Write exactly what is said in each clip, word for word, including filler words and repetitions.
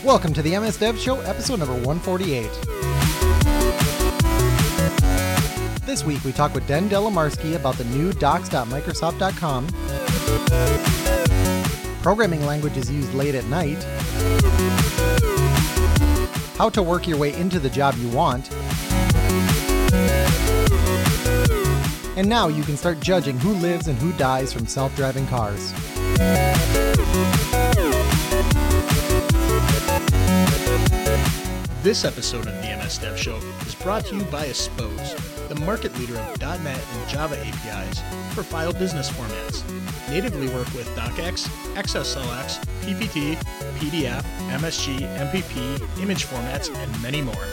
Welcome to the M S Dev Show, episode number one forty-eight. This week we talk with Den Delamarski about the new docs dot microsoft dot com, programming languages used late at night, how to work your way into the job you want, and now you can start judging who lives and who dies from self-driving cars. This episode of the M S Dev Show is brought to you by Espose, the market leader of .dot net and Java A P Is for file business formats. Natively work with docx, X S L X, P P T, P D F, M S G, M P P, image formats, and many more.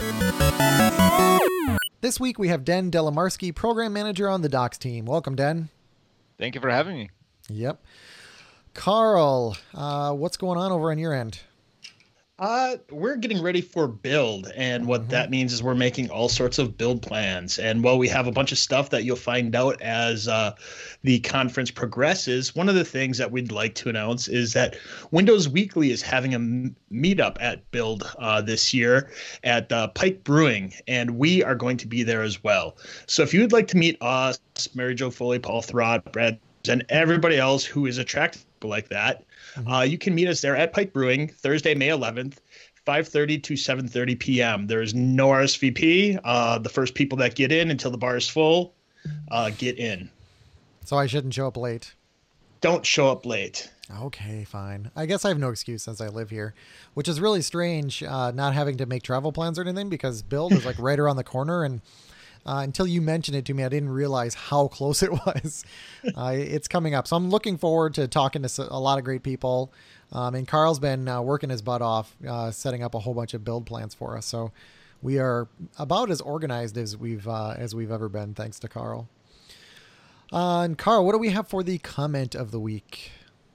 This week we have Den Delamarski, Program Manager on the Docs team. Welcome, Den. Thank you for having me. Yep. Carl, uh, what's going on over on your end? Uh, we're getting ready for build, and what mm-hmm. that means is we're making all sorts of build plans. And while we have a bunch of stuff that you'll find out as uh, the conference progresses, one of the things that we'd like to announce is that Windows Weekly is having a m- meetup at Build uh, this year at uh, Pike Brewing, and we are going to be there as well. So if you would like to meet us, Mary Jo Foley, Paul Throt, Brad, and everybody else who is attracted like that, Mm-hmm. Uh, you can meet us there at Pike Brewing Thursday, May eleventh, five thirty to seven thirty p.m. There is no R S V P. Uh, the first people that get in until the bar is full, uh, get in. So I shouldn't show up late. Don't show up late. Okay, fine. I guess I have no excuse since I live here, which is really strange, uh, not having to make travel plans or anything because Build is like right around the corner, and Uh, until you mentioned it to me, I didn't realize how close it was. Uh, it's coming up. So I'm looking forward to talking to a lot of great people. Um, and Carl's been uh, working his butt off, uh, setting up a whole bunch of build plans for us. So we are about as organized as we've, uh, as we've ever been, thanks to Carl. Uh, and Carl, what do we have for the comment of the week?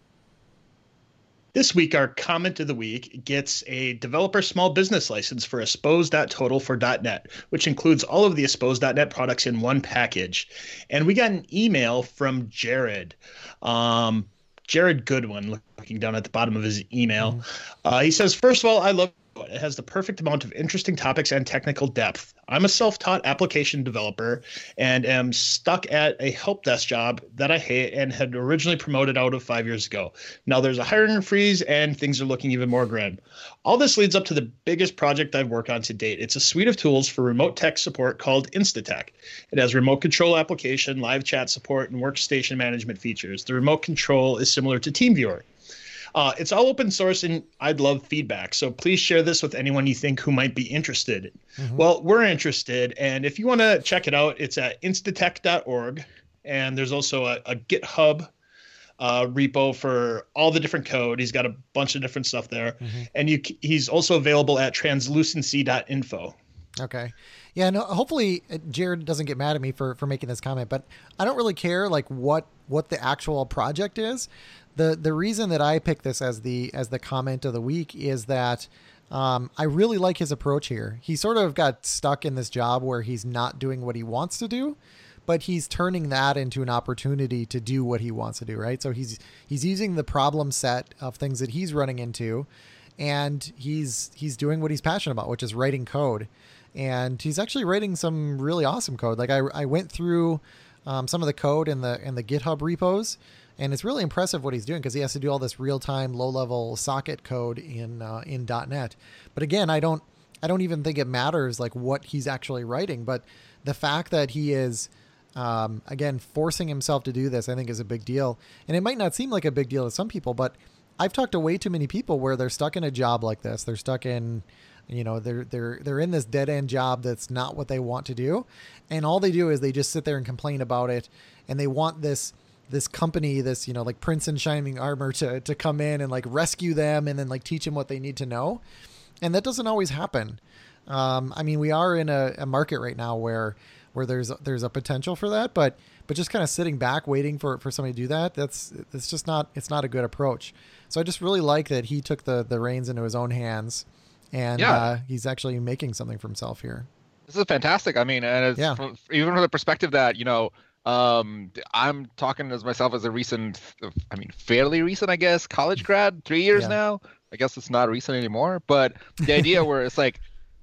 This week, our comment of the week gets a developer small business license for Espose.total for .net, which includes all of the Espose dot net products in one package. And we got an email from Jared. Um, Jared Goodwin, looking down at the bottom of his email. Mm. Uh, he says, first of all, I love it. It has the perfect amount of interesting topics and technical depth. I'm a self-taught application developer and am stuck at a help desk job that I hate and had originally promoted out of five years ago. Now there's a hiring freeze and things are looking even more grim. All this leads up to the biggest project I've worked on to date. It's a suite of tools for remote tech support called InstaTech. It has remote control application, live chat support, and workstation management features. The remote control is similar to TeamViewer. Uh, it's all open source, and I'd love feedback. So please share this with anyone you think who might be interested. Mm-hmm. Well, we're interested, and if you want to check it out, it's at instatech dot org, and there's also a, a GitHub uh, repo for all the different code. He's got a bunch of different stuff there, mm-hmm. and you he's also available at translucency dot info. Okay. Yeah, no, hopefully Jared doesn't get mad at me for, for making this comment, but I don't really care like what, what the actual project is. The the reason that I picked this as the as the comment of the week is that um, I really like his approach here. He sort of got stuck in this job where he's not doing what he wants to do, but he's turning that into an opportunity to do what he wants to do, right? So he's he's using the problem set of things that he's running into, and he's he's doing what he's passionate about, which is writing code. And he's actually writing some really awesome code. Like I, I went through um, some of the code in the in the GitHub repos, and it's really impressive what he's doing because he has to do all this real-time, low-level socket code in uh, in .net. But again, I don't I don't even think it matters like what he's actually writing. But the fact that he is um, again forcing himself to do this, I think, is a big deal. And it might not seem like a big deal to some people, but I've talked to way too many people where they're stuck in a job like this. They're stuck in You know, they're they're they're in this dead end job that's not what they want to do, and all they do is they just sit there and complain about it, and they want this this company, this you know like Prince in Shining Armor to to come in and like rescue them and then like teach them what they need to know, and that doesn't always happen. Um, I mean, we are in a, a market right now where where there's there's a potential for that, but but just kind of sitting back waiting for for somebody to do that, that's it's just not it's not a good approach. So I just really like that he took the the reins into his own hands. And yeah. uh, he's actually making something for himself here. This is fantastic. I mean, and it's yeah. from, even from the perspective that, you know, um, I'm talking as myself as a recent, I mean, fairly recent, I guess, college grad, three years yeah. now. I guess it's not recent anymore, but the idea where it's like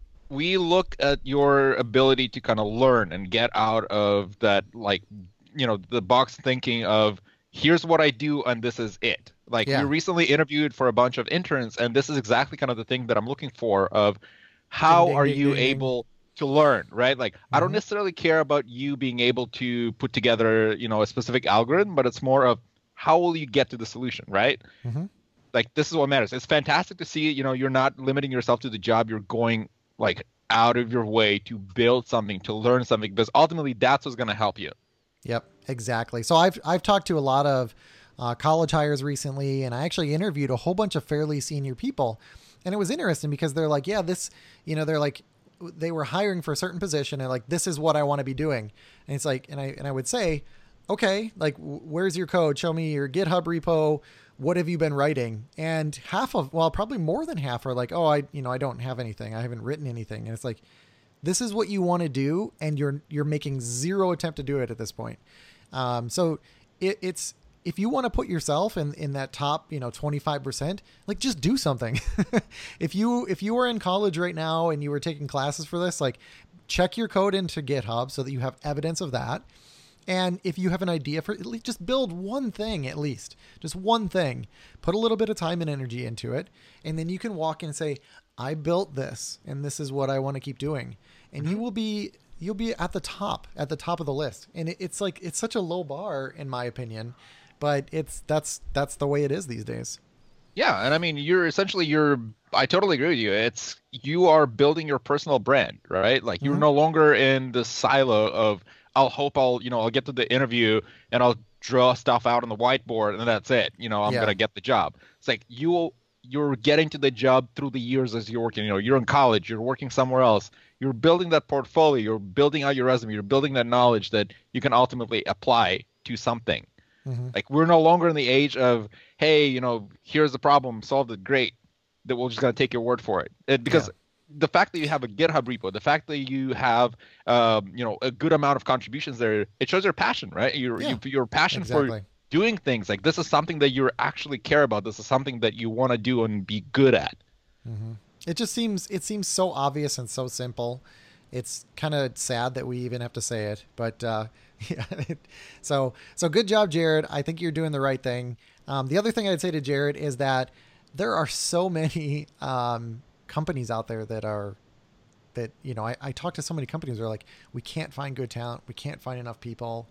we look at your ability to kind of learn and get out of that, like, you know, the box thinking of here's what I do and this is it. Like Yeah. we recently interviewed for a bunch of interns, and this is exactly kind of the thing that I'm looking for of how Ding, ding, are ding, you ding, ding. able to learn, right? Like I don't Mhm. necessarily care about you being able to put together, you know, a specific algorithm, but it's more of how will you get to the solution, right? Mhm. Like this is what matters. It's fantastic to see, you know, you're not limiting yourself to the job. You're going like out of your way to build something, to learn something, because ultimately that's what's going to help you. Yep, exactly. So I've I've talked to a lot of uh, college hires recently, and I actually interviewed a whole bunch of fairly senior people, and it was interesting because they're like, yeah, this, you know, they're like, they were hiring for a certain position, and like, this is what I want to be doing, and it's like, and I and I would say, okay, like, where's your code? Show me your GitHub repo. What have you been writing? And half of, well, probably more than half are like, oh, I, you know, I don't have anything. I haven't written anything, and it's like, this is what you want to do, and you're you're making zero attempt to do it at this point. Um, so it, it's if you want to put yourself in in that top, you know, twenty-five percent, like just do something. if you if you were in college right now and you were taking classes for this, like check your code into GitHub so that you have evidence of that. And if you have an idea for at least just build one thing, at least just one thing, put a little bit of time and energy into it. And then you can walk in and say, I built this and this is what I want to keep doing. And mm-hmm. you will be, you'll be at the top, at the top of the list. And it, it's like, it's such a low bar in my opinion, but it's, that's, that's the way it is these days. Yeah. And I mean, you're essentially, you're, I totally agree with you. It's, you are building your personal brand, right? Like you're mm-hmm. no longer in the silo of, I'll hope I'll, you know, I'll get to the interview and I'll draw stuff out on the whiteboard and that's it. You know, I'm yeah. going to get the job. It's like you, you're getting to the job through the years as you're working. You know, you're in college, you're working somewhere else. You're building that portfolio. You're building out your resume. You're building that knowledge that you can ultimately apply to something. Mm-hmm. Like we're no longer in the age of, hey, you know, here's the problem, solved it, great. That we're just going to take your word for it. it because. Yeah. The fact that you have a GitHub repo, the fact that you have, um, you know, a good amount of contributions there, it shows your passion, right? Your yeah, you, your passion exactly. for doing things like this is something that you actually care about. This is something that you want to do and be good at. Mm-hmm. It just seems it seems so obvious and so simple. It's kind of sad that we even have to say it, but uh, yeah. so so good job, Jared. I think you're doing the right thing. Um, the other thing I'd say to Jared is that there are so many. Um, companies out there that are that you know I, I talk to so many companies that are like, we can't find good talent, we can't find enough people.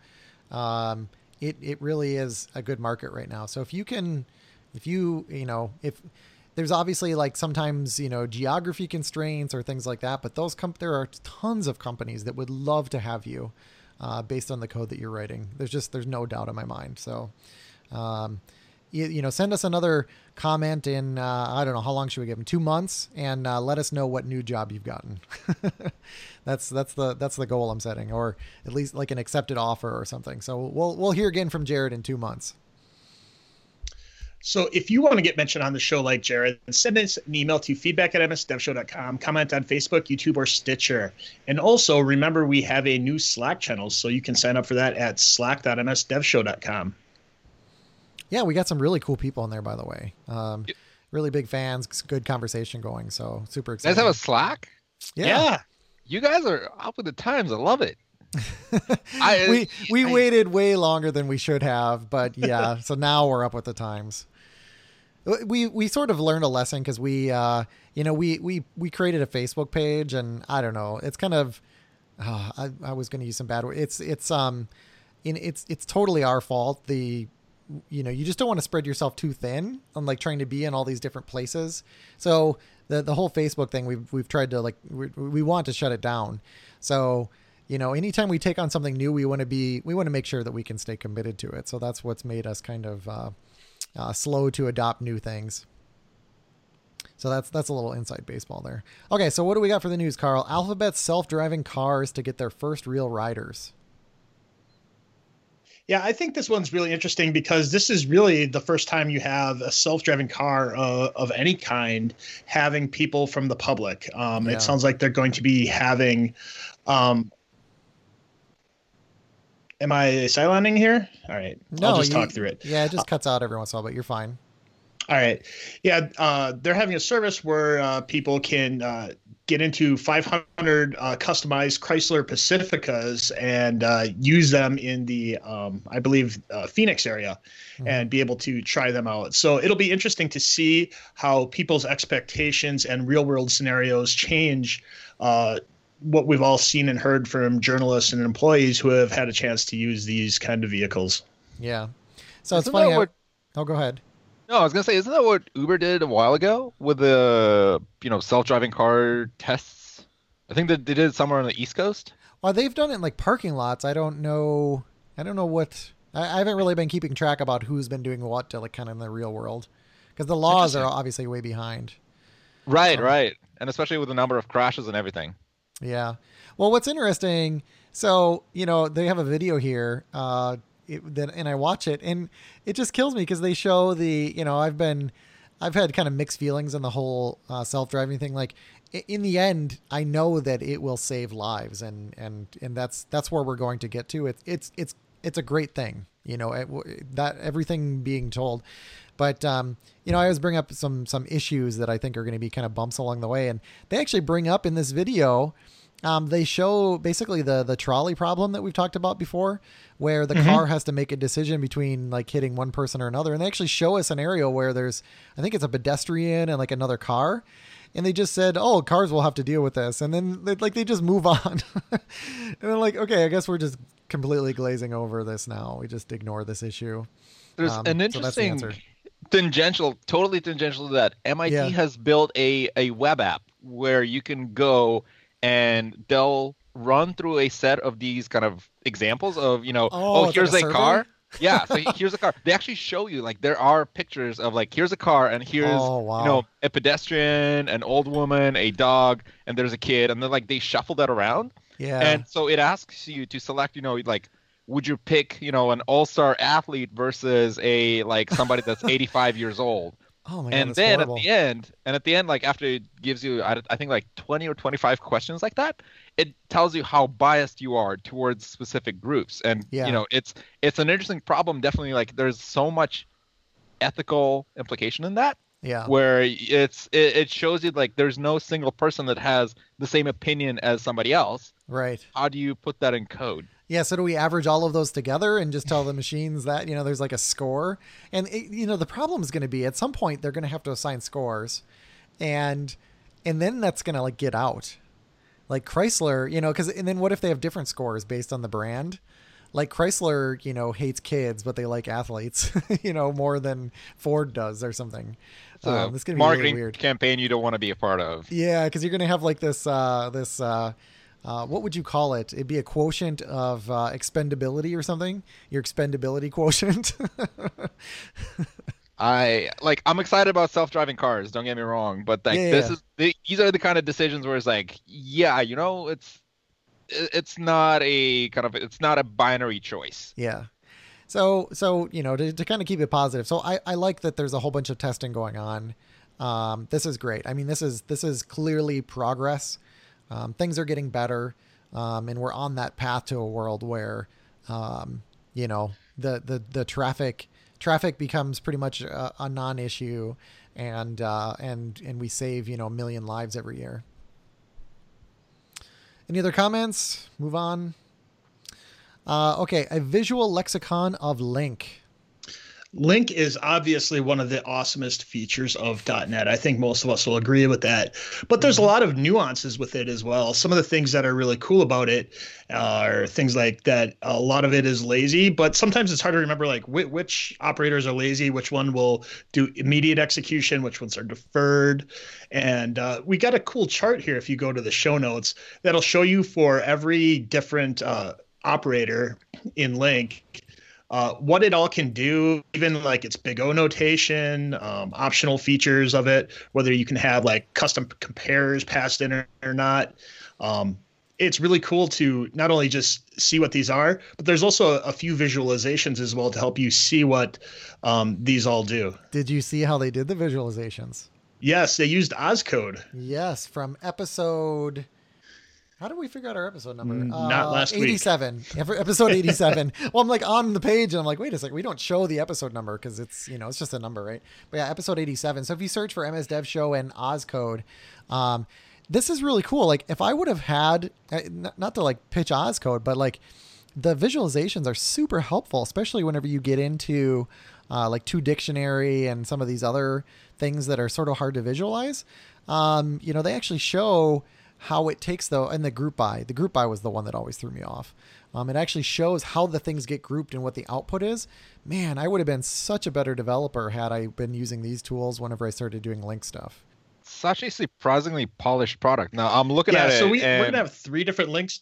um it it really is a good market right now. So if you can if you you know if there's obviously like sometimes you know geography constraints or things like that, but those comp there are tons of companies that would love to have you uh based on the code that you're writing. There's just there's no doubt in my mind. So um You, you know, send us another comment in, uh, I don't know, how long should we give them? Two months, and uh, let us know what new job you've gotten. that's that's the that's the goal I'm setting, or at least like an accepted offer or something. So we'll we'll hear again from Jared in two months. So if you want to get mentioned on the show like Jared, send us an email to feedback at m s dev show dot com, comment on Facebook, YouTube, or Stitcher. And also remember, we have a new Slack channel, so you can sign up for that at slack dot m s dev show dot com. Yeah, we got some really cool people in there, by the way. Um, really big fans, good conversation going. So super excited. You guys have a Slack? Yeah. yeah. You guys are up with the times. I love it. I, we we I, waited way longer than we should have, but yeah. So now we're up with the times. We we sort of learned a lesson because we uh, you know we we we created a Facebook page, and I don't know. It's kind of uh, I I was going to use some bad words. It's it's um, in it's it's totally our fault. The you know, you just don't want to spread yourself too thin on like trying to be in all these different places. So the the whole Facebook thing, we've, we've tried to like, we, we want to shut it down. So, you know, anytime we take on something new, we want to be, we want to make sure that we can stay committed to it. So that's what's made us kind of uh, uh, slow to adopt new things. So that's, that's a little inside baseball there. Okay. So what do we got for the news, Carl? Alphabet's self-driving cars to get their first real riders. Yeah, I think this one's really interesting because this is really the first time you have a self-driving car uh, of any kind having people from the public. Um, yeah. It sounds like they're going to be having. Um, am I silencing here? All right, no, I'll just you, talk through it. Yeah, it just cuts out every once in a while, but you're fine. All right. Yeah, uh, they're having a service where uh, people can uh, get into five hundred uh, customized Chrysler Pacificas and uh, use them in the, um, I believe, uh, Phoenix area Mhm. and be able to try them out. So it'll be interesting to see how people's expectations and real world scenarios change uh, what we've all seen and heard from journalists and employees who have had a chance to use these kind of vehicles. Yeah. So it's Isn't funny. that I- what- oh, go ahead. No, I was gonna say, isn't that what Uber did a while ago with the you know self-driving car tests? I think that they did it somewhere on the East Coast. Well, they've done it in like parking lots. I don't know. I don't know what. I, I haven't really been keeping track about who's been doing what to like kind of in the real world, because the laws are Interesting. obviously way behind. Right, So- right, and especially with the number of crashes and everything. Yeah. Well, what's interesting, so, you know, they have a video here, uh, it, that, and I watch it and it just kills me because they show the, you know, I've been, I've had kind of mixed feelings on the whole uh, self-driving thing. Like i- in the end, I know that it will save lives, and, and, and that's, that's where we're going to get to. It's, it's, it's, it's a great thing, you know, it, that everything being told. But, um, you know, I always bring up some, some issues that I think are going to be kind of bumps along the way. And they actually bring up in this video, um, they show basically the, the trolley problem that we've talked about before, where the Mhm. car has to make a decision between like hitting one person or another. And they actually show a scenario where there's, I think it's a pedestrian and like another car. And they just said, oh, cars will have to deal with this. And then they, like, they just move on. And they're like, okay, I guess we're just completely glazing over this now. We just ignore this issue. There's Um, an so that's the interesting answer. tangential, totally tangential to that. M I T Yeah. has built a a web app where you can go and they'll run through a set of these kind of examples of, you know, Oh, oh, it's like here's a a, survey? car. Yeah, so here's a car. They actually show you, like, there are pictures of, like, here's a car and here's, Oh, wow. you know, a pedestrian, an old woman, a dog, and there's a kid, and then like they shuffle that around. Yeah. And so it asks you to select, you know, like, would you pick, you know, an all-star athlete versus a like somebody that's eighty-five years old? oh my God, And that's then horrible. at the end, and at the end, like after it gives you, I, I think like twenty or twenty-five questions like that, it tells you how biased you are towards specific groups. And Yeah. you know, it's it's an interesting problem. Definitely, like there's so much ethical implication in that, Yeah. where it's it, it shows you like there's no single person that has the same opinion as somebody else. Right. How do you put that in code? Yeah. So do we average all of those together and just tell the machines that, you know, there's like a score? And, it, you know, the problem is going to be at some point they're going to have to assign scores, and, and then that's going to like get out. Like Chrysler, you know, because, and then what if they have different scores based on the brand? Like Chrysler, you know, hates kids, but they like athletes, you know, more than Ford does or something. It's a Um, this is going to be marketing really weird. campaign you don't want to be a part of. Yeah, because you're going to have like this, uh, this, uh, uh, what would you call it? It'd be a quotient of uh, expendability or something. Your expendability quotient. I like. I'm excited about self-driving cars. Don't get me wrong, but like Yeah, this yeah. is the, these are the kind of decisions where it's like, yeah, you know, it's it- it's not a kind of it's not a binary choice. Yeah. So, so, you know, to, to kind of keep it positive. So I, I like that there's a whole bunch of testing going on. Um, this is great. I mean, this is, this is clearly progress. Um, things are getting better. Um, and we're on that path to a world where, um, you know, the, the, the traffic, traffic becomes pretty much a, a non-issue, and, uh, and, and we save, you know, a million lives every year. Any other comments? Move on. Uh, okay, a visual lexicon of Link. Link is obviously one of the awesomest features of .NET. I think most of us will agree with that. But there's a lot of nuances with it as well. Some of the things that are really cool about it are things like that. A lot of it is lazy, but sometimes it's hard to remember like which, which operators are lazy, which one will do immediate execution, which ones are deferred. And uh, we got a cool chart here if you go to the show notes that'll show you for every different uh, operator in Link Uh, what it all can do, even like its big O notation, um, optional features of it, whether you can have like custom compares passed in or, or not. Um, it's really cool to not only just see what these are, but there's also a, a few visualizations as well to help you see what um, these all do. Did you see how they did the visualizations? Yes, they used Ozcode. Yes, from episode. How did we figure out our episode number? Not uh, last week. eighty-seven. Episode eighty-seven. Well, I'm like on the page and I'm like, wait a second, we don't show the episode number because it's, you know, it's just a number, right? But yeah, episode eighty-seven. So if you search for M S Dev Show and Ozcode, um, this is really cool. Like if I would have had, not to like pitch Ozcode, but like the visualizations are super helpful, especially whenever you get into uh, like two dictionary and some of these other things that are sort of hard to visualize. Um, you know, they actually show how it takes though, and the group by the group by was the one that always threw me off. Um, it actually shows how the things get grouped and what the output is. Man, I would have been such a better developer had I been using these tools whenever I started doing link stuff. Such a surprisingly polished product. Now I'm looking yeah, at so it. we, and... we're gonna have three different links.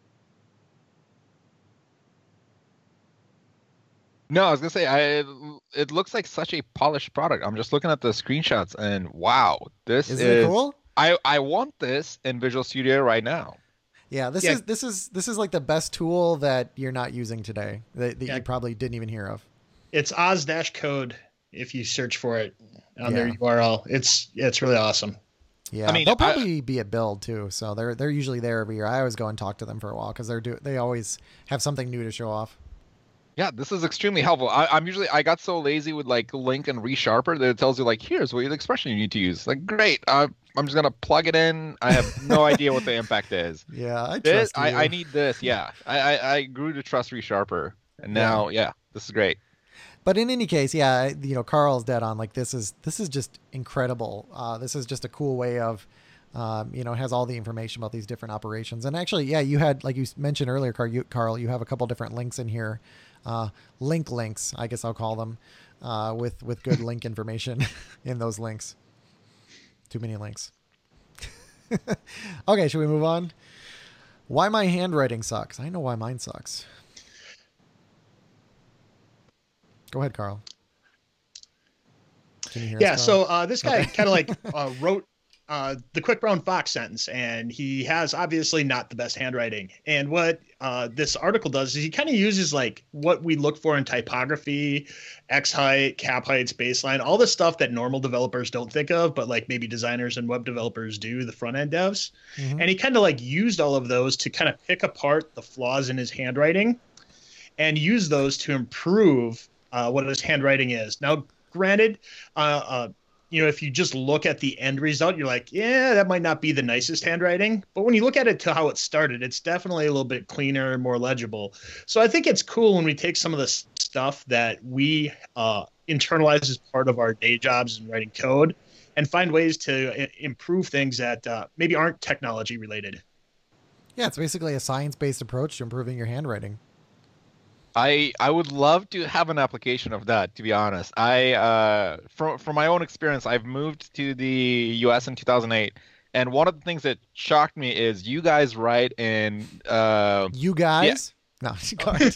No, I was gonna say I. It looks like such a polished product. I'm just looking at the screenshots, and wow, this Isn't is it cool? I, I want this in Visual Studio right now. Yeah, this Yeah. is this is this is like the best tool that you're not using today that, that Yeah. you probably didn't even hear of. It's Oz Dash Code if you search for it on their Yeah. U R L. It's it's really awesome. Yeah, I mean, they'll I- probably be at Build too, so they're they're usually there every year. I always go and talk to them for a while because they're do they always have something new to show off. Yeah, this is extremely helpful. I, I'm usually I got so lazy with like Link and ReSharper that it tells you like here's what the expression you need to use. Like great, uh, I'm just gonna plug it in. I have no idea what the impact is. Yeah, I This trust you. I, I need this. Yeah, I, I I grew to trust ReSharper, and now yeah, this is great. But in any case, yeah, you know, Carl's dead on. Like this is this is just incredible. Uh, this is just a cool way of, um, you know, it has all the information about these different operations. And actually, yeah, you had like you mentioned earlier, Carl. You, Carl, you have a couple different links in here, uh, link links, I guess I'll call them, uh, with with good link information in those links. Too many links. Okay, should we move on? Why my handwriting sucks? I know why mine sucks. Go ahead, Carl. Can you hear Yeah, us, so Carl? uh, this guy kind of like uh, wrote uh, the Quick Brown Fox sentence, and he has obviously not the best handwriting. And what uh, this article does is he kind of uses like what we look for in typography, X height, cap heights, baseline, all the stuff that normal developers don't think of, but like maybe designers and web developers do, the front end devs. Mhm. And he kind of like used all of those to kind of pick apart the flaws in his handwriting and use those to improve uh, what his handwriting is. Now, granted, uh, uh, you know, if you just look at the end result, you're like, yeah, that might not be the nicest handwriting. But when you look at it to how it started, it's definitely a little bit cleaner and more legible. So I think it's cool when we take some of the stuff that we uh, internalize as part of our day jobs and writing code and find ways to I- improve things that uh, maybe aren't technology related. Yeah, it's basically a science-based approach to improving your handwriting. I I would love to have an application of that. To be honest, I uh, from from my own experience, I've moved to the U S in two thousand eight, and one of the things that shocked me is you guys write in. Uh, You guys? No, go ahead.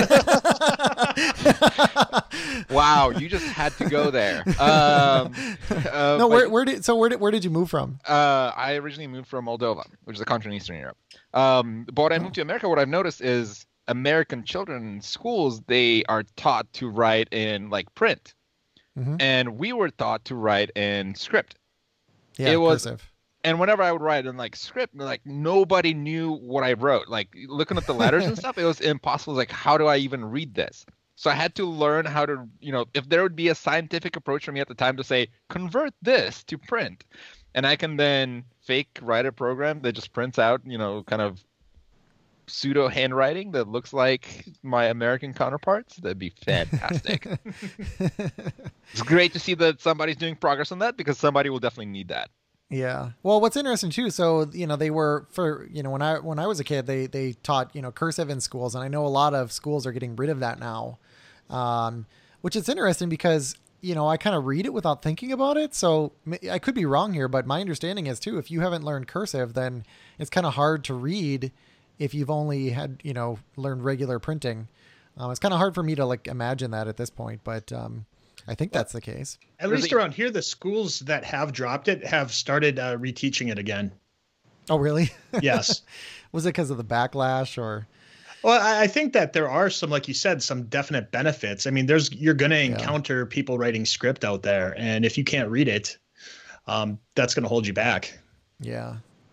wow, you just had to go there. Um, uh, no, but, where where did so where did where did you move from? Uh, I originally moved from Moldova, which is a country in Eastern Europe. Um, but when I moved to America, what I've noticed is American children in schools, they are taught to write in like print, Mhm. and we were taught to write in script. Yeah, it was- cursive. And whenever I would write in like script, like nobody knew what I wrote. Like looking at the letters and stuff, it was impossible. Like, how do I even read this? So I had to learn how to, you know, if there would be a scientific approach for me at the time to say, convert this to print. And I can then fake write a program that just prints out, you know, kind of pseudo handwriting that looks like my American counterparts. That'd be fantastic. It's great to see that somebody's doing progress on that because somebody will definitely need that. Yeah. Well, what's interesting too, so, you know, they were for, you know, when I, when I was a kid, they, they taught, you know, cursive in schools. And I know a lot of schools are getting rid of that now. Um, which is interesting because, you know, I kind of read it without thinking about it. So I could be wrong here, but my understanding is too, if you haven't learned cursive, then it's kind of hard to read if you've only had, you know, learned regular printing. Um, it's kind of hard for me to like imagine that at this point, but, um, I think that's the case. At Really? least around here, the schools that have dropped it have started uh, reteaching it again. Oh, really? Yes. Was it because of the backlash or? Well, I I think that there are some, like you said, some definite benefits. I mean, there's you're going to encounter people writing script out there, and if you can't read it, um, that's going to hold you back. Yeah.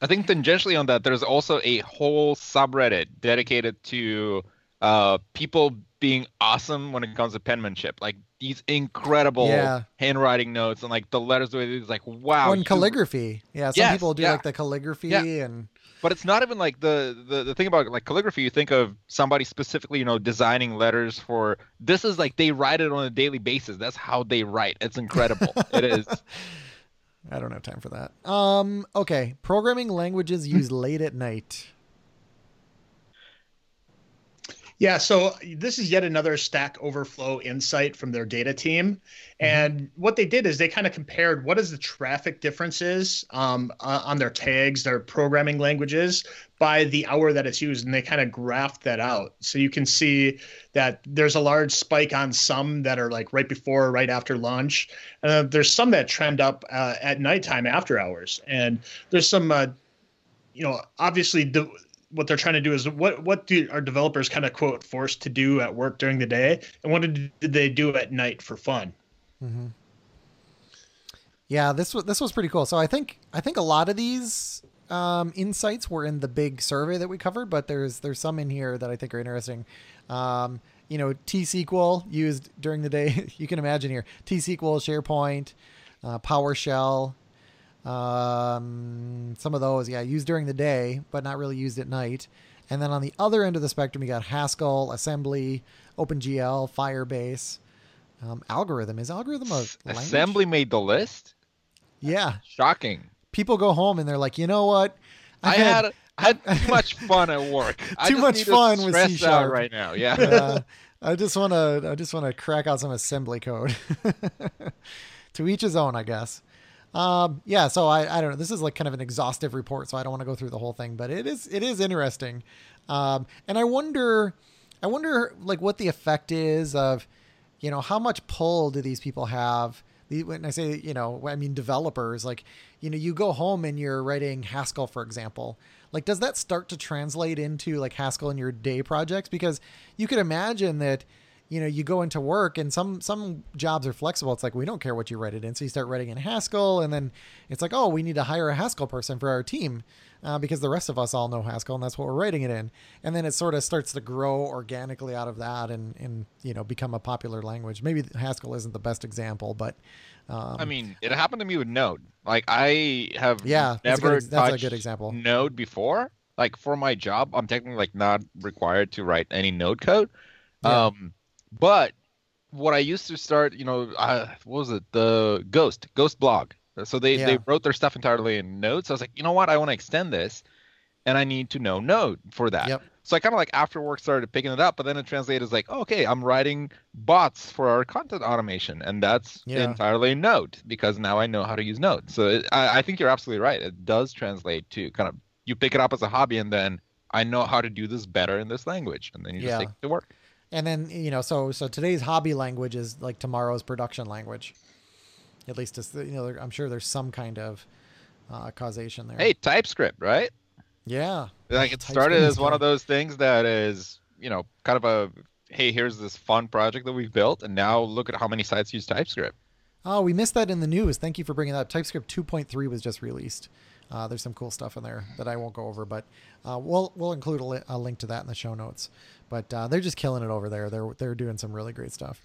I think tangentially on that, there's also a whole subreddit dedicated to uh, people being awesome when it comes to penmanship. Like these incredible Yeah. handwriting notes and like the letters the way it's like, wow. Or in you- calligraphy. Yeah, some Yes, people do yeah. like the calligraphy Yeah. and But it's not even like the, the the thing about like calligraphy. You think of somebody specifically, you know, designing letters for. This is like they write it on a daily basis. That's how they write. It's incredible. It is. I don't have time for that. Um, okay. Programming languages used late at night. Yeah, so this is yet another Stack Overflow insight from their data team. And what they did is they kind of compared what is the traffic differences um, uh, on their tags, their programming languages, by the hour that it's used. And they kind of graphed that out. So you can see that there's a large spike on some that are like right before or right after lunch. Uh, there's some that trend up uh, at nighttime after hours. And there's some, uh, you know, obviously the what they're trying to do is what what do our developers kind of quote forced to do at work during the day, and what did, did they do at night for fun? Mm-hmm. Yeah, this was this was pretty cool. So I think I think a lot of these um, insights were in the big survey that we covered, but there's there's some in here that I think are interesting. Um, you know, T S Q L used during the day. You can imagine here T S Q L, SharePoint, uh, PowerShell. Um, some of those, yeah, used during the day, but not really used at night. And then on the other end of the spectrum, you got Haskell, Assembly, OpenGL, Firebase, um, algorithm. Is algorithm a language? Assembly made the list. Yeah. Shocking. People go home and they're like, you know what? I've I had, had I had too much fun at work. I too just much need fun to with stress C sharp out right now. Yeah. uh, I just want to. I just want to crack out some assembly code. To each his own, I guess. Um, yeah, so I, I don't know. This is like kind of an exhaustive report, so I don't want to go through the whole thing, but it is it is interesting. Um, and I wonder, I wonder like what the effect is of, you know, how much pull do these people have? The, when I say, you know, I mean developers, like, you know, you go home and you're writing Haskell, for example. Like, does that start to translate into like Haskell in your day projects? Because you could imagine that, you know, you go into work and some, some jobs are flexible. It's like, we don't care what you write it in. So you start writing in Haskell and then it's like, oh, we need to hire a Haskell person for our team uh, because the rest of us all know Haskell and that's what we're writing it in. And then it sort of starts to grow organically out of that and, and, you know, become a popular language. Maybe Haskell isn't the best example, but um, I mean, it happened to me with Node. Like I have yeah, that's never a good, that's a touched good example. Node before. Like for my job, I'm technically like not required to write any Node code. Yeah. Um, But what I used to start, you know, uh, what was it? The Ghost, Ghost blog. So they, Yeah. they wrote their stuff entirely in Node. So I was like, you know what? I want to extend this and I need to know Node for that. Yep. So I kind of like after work started picking it up, but then it translated as like, oh, okay, I'm writing bots for our content automation. And that's Yeah. entirely Node because now I know how to use Node. So it, I, I think you're absolutely right. It does translate to kind of, you pick it up as a hobby and then I know how to do this better in this language. And then you just Yeah. take it to work. And then, you know, so so today's hobby language is like tomorrow's production language. At least, it's, you know, there- I'm sure there's some kind of uh, causation there. Hey, TypeScript, right? Yeah. Like it TypeScript started is as one cool. of those things that is, you know, kind of a, hey, here's this fun project that we've built. And now look at how many sites use TypeScript. Oh, we missed that in the news. Thank you for bringing that up. TypeScript two point three was just released. Uh, there's some cool stuff in there that I won't go over, but uh, we'll we'll include a, li- a link to that in the show notes. But uh, they're just killing it over there. They're they're doing some really great stuff.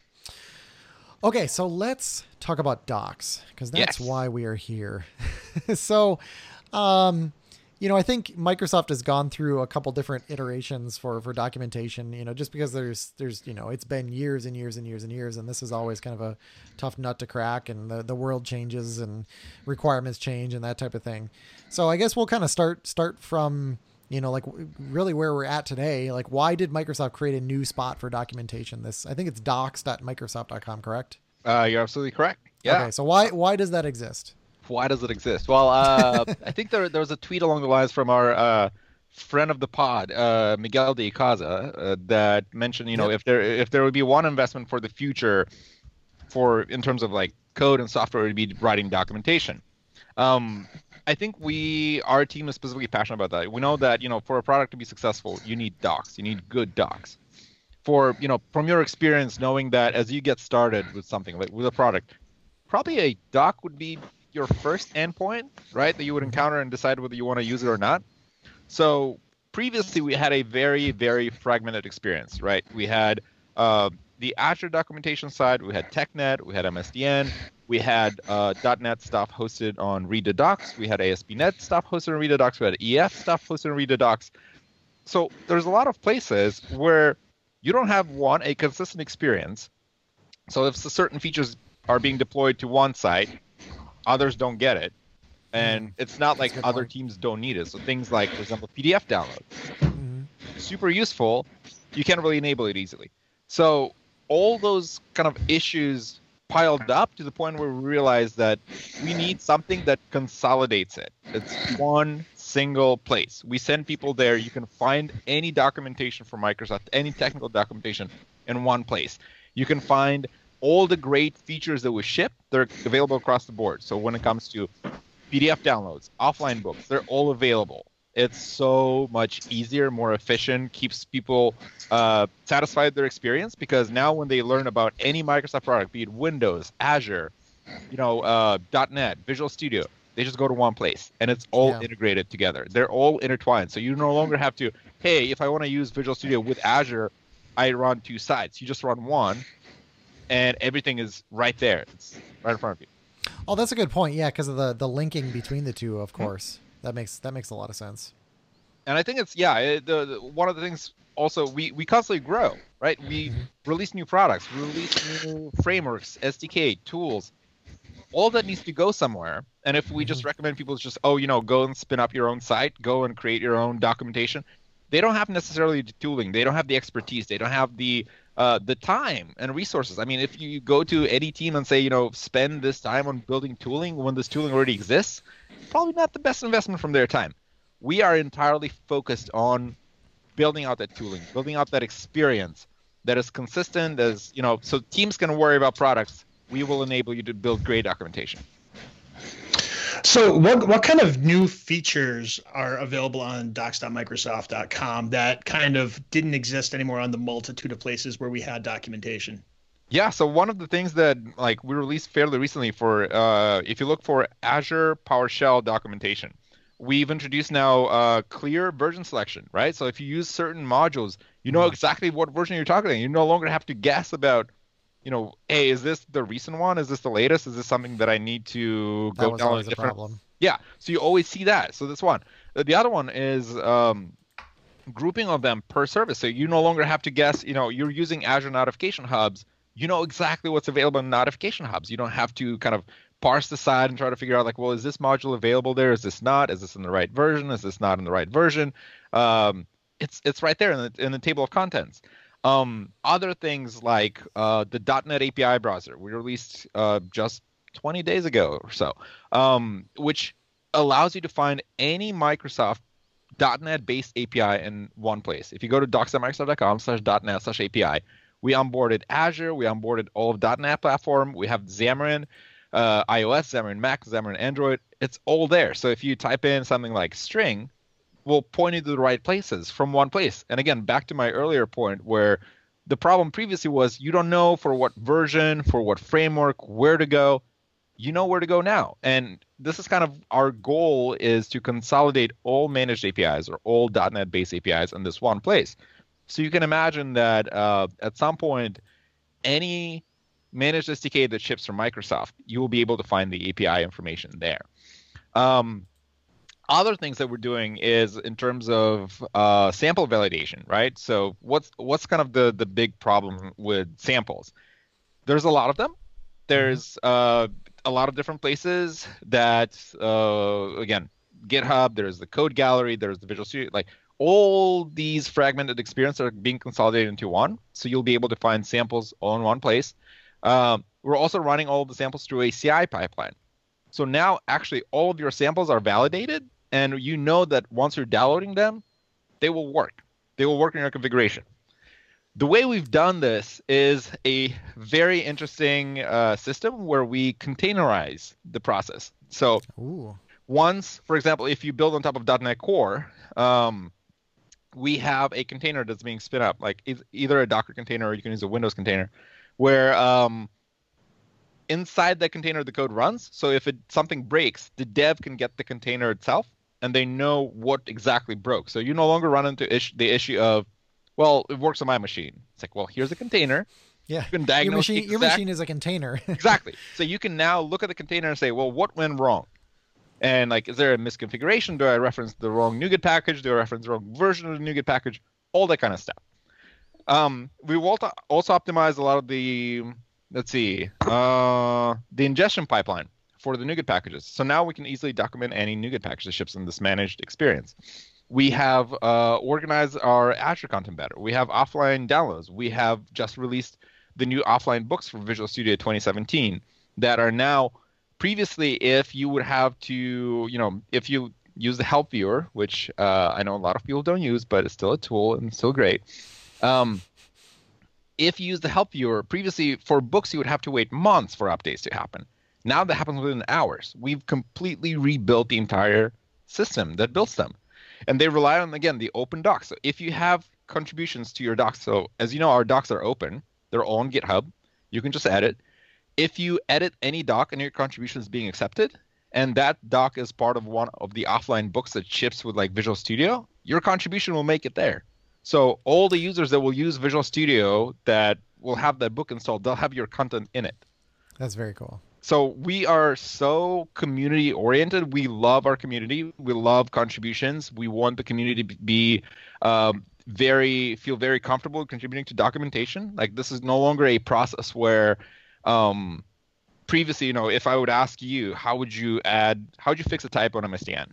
Okay, so let's talk about docs because that's Yes. why we are here. so, um, you know, I think Microsoft has gone through a couple different iterations for for documentation. You know, just because there's there's you know it's been years and years and years and years, and this is always kind of a tough nut to crack. And the the world changes and requirements change and that type of thing. So I guess we'll kind of start start from, you know, like really where we're at today. Like, why did Microsoft create a new spot for documentation? This, I think it's docs dot microsoft dot com, correct? Uh, you're absolutely correct. Yeah. Okay, so why why does that exist? Why does it exist? Well, uh, I think there there was a tweet along the lines from our uh, friend of the pod, uh, Miguel de Icaza, uh, that mentioned, you know, Yep. if there if there would be one investment for the future, for in terms of like code and software, it would be writing documentation. Um, I think we, our team is specifically passionate about that. We know that, you know, for a product to be successful, you need docs. You need good docs. For, you know, from your experience, knowing that as you get started with something like with a product, probably a doc would be your first endpoint, right, that you would encounter and decide whether you want to use it or not. So previously, we had a very, very fragmented experience, right? We had uh, the Azure documentation side, we had TechNet, we had M S D N, we had uh, .NET stuff hosted on Redadocs, we had A S P dot NET stuff hosted on Redadocs, we had E F stuff hosted on Redadocs. So there's a lot of places where you don't have, one, a consistent experience. So if certain features are being deployed to one site, others don't get it. And it's not like other point. teams don't need it. So things like, for example, P D F download, mm-hmm. super useful. You can't really enable it easily. So all those kind of issues piled up to the point where we realize that we need something that consolidates it. It's one single place. We send people there. You can find any documentation from Microsoft, any technical documentation in one place. You can find all the great features that we ship. They're available across the board. So when it comes to P D F downloads, offline books, they're all available. It's so much easier, more efficient, keeps people uh, satisfied with their experience, because now when they learn about any Microsoft product, be it Windows, Azure, you know, uh, .NET, Visual Studio, they just go to one place and it's all yeah. integrated together. They're all intertwined. So you no longer have to, hey, if I want to use Visual Studio with Azure, I run two sites. You just run one and everything is right there. It's right in front of you. Oh, that's a good point. Yeah, because of the, the linking between the two, of course. Mm-hmm. That makes that makes a lot of sense. And I think it's, yeah, it, the, the one of the things also, we, we constantly grow, right? We mm-hmm. release new products, we release new frameworks, S D K, tools. All that needs to go somewhere. And if we mm-hmm. just recommend people just, oh, you know, go and spin up your own site, go and create your own documentation, they don't have necessarily the tooling. They don't have the expertise. They don't have the uh, the time and resources. I mean, if you go to any team and say, you know, spend this time on building tooling when this tooling already exists, probably not the best investment from their time. We are entirely focused on building out that tooling, building out that experience that is consistent, as, you know, so teams can worry about products. We will enable you to build great documentation. So what what kind of new features are available on docs dot microsoft dot com that kind of didn't exist anymore on the multitude of places where we had documentation? Yeah, so one of the things that like we released fairly recently for, uh, if you look for Azure PowerShell documentation, we've introduced now uh, clear version selection, right? So if you use certain modules, you know exactly what version you're talking about. You no longer have to guess about, you know, hey, is this the recent one? Is this the latest? Is this something that I need to go that was down always a different? A problem. Yeah, so you always see that. So that's one. The other one is um, grouping of them per service. So you no longer have to guess. You know, you're using Azure Notification Hubs. You know exactly what's available in Notification Hubs. You don't have to kind of parse the side and try to figure out like, well, is this module available there? Is this not? Is this in the right version? Is this not in the right version? Um, it's it's right there in the in the table of contents. Um, other things like uh, the .NET A P I browser we released uh, just twenty days ago or so, um, which allows you to find any Microsoft .NET based A P I in one place. If you go to docs dot microsoft dot com slash .NET slash A P I, we onboarded Azure, we onboarded all of .NET Platform, we have Xamarin, uh, iOS, Xamarin Mac, Xamarin Android. It's all there. So if you type in something like string, will point you to the right places from one place. And again, back to my earlier point where the problem previously was you don't know for what version, for what framework, where to go. You know where to go now. And this is kind of our goal, is to consolidate all managed A P Is or all .NET based A P Is in this one place. So you can imagine that uh, at some point, any managed S D K that ships from Microsoft, you will be able to find the A P I information there. Um, Other things that we're doing is in terms of uh, sample validation, right? So what's what's kind of the, the big problem with samples? There's a lot of them. There's uh, a lot of different places that, uh, again, GitHub, there's the code gallery, there's the Visual Studio, like all these fragmented experiences are being consolidated into one. So you'll be able to find samples all in one place. Um, we're also running all of the samples through a C I pipeline. So now actually all of your samples are validated, and you know that once you're downloading them, they will work. They will work in your configuration. The way we've done this is a very interesting uh, system where we containerize the process. So Ooh. once, for example, if you build on top of .NET Core, um, we have a container that's being spin up, like either a Docker container or you can use a Windows container, where um, inside that container the code runs. So if it something breaks, the dev can get the container itself, and they know what exactly broke. So you no longer run into ish- the issue of, well, it works on my machine. It's like, well, here's a container. Yeah, you can diagnose your machine. exact... Your machine is a container. Exactly. So you can now look at the container and say, well, what went wrong? And like, is there a misconfiguration? Do I reference the wrong NuGet package? Do I reference the wrong version of the NuGet package? All that kind of stuff. Um, we also also optimized a lot of the, let's see, uh, the ingestion pipeline for the NuGet packages. So now we can easily document any NuGet package that ships in this managed experience. We have uh, organized our Azure content better. We have offline downloads. We have just released the new offline books for Visual Studio twenty seventeen that are now, previously, if you would have to, you know, if you use the help viewer, which uh, I know a lot of people don't use, but it's still a tool and still great. Um, if you use the help viewer, previously for books, you would have to wait months for updates to happen. Now that happens within hours. We've completely rebuilt the entire system that builds them. And they rely on, again, the open docs. So if you have contributions to your docs, so as you know, our docs are open. They're all on GitHub. You can just edit. If you edit any doc and your contribution is being accepted, and that doc is part of one of the offline books that ships with like Visual Studio, your contribution will make it there. So all the users that will use Visual Studio that will have that book installed, they'll have your content in it. That's very cool. So we are so community oriented. We love our community. We love contributions. We want the community to be um, very, feel very comfortable contributing to documentation. Like this is no longer a process where um, previously, you know, if I would ask you, how would you add, how would you fix a typo on M S D N?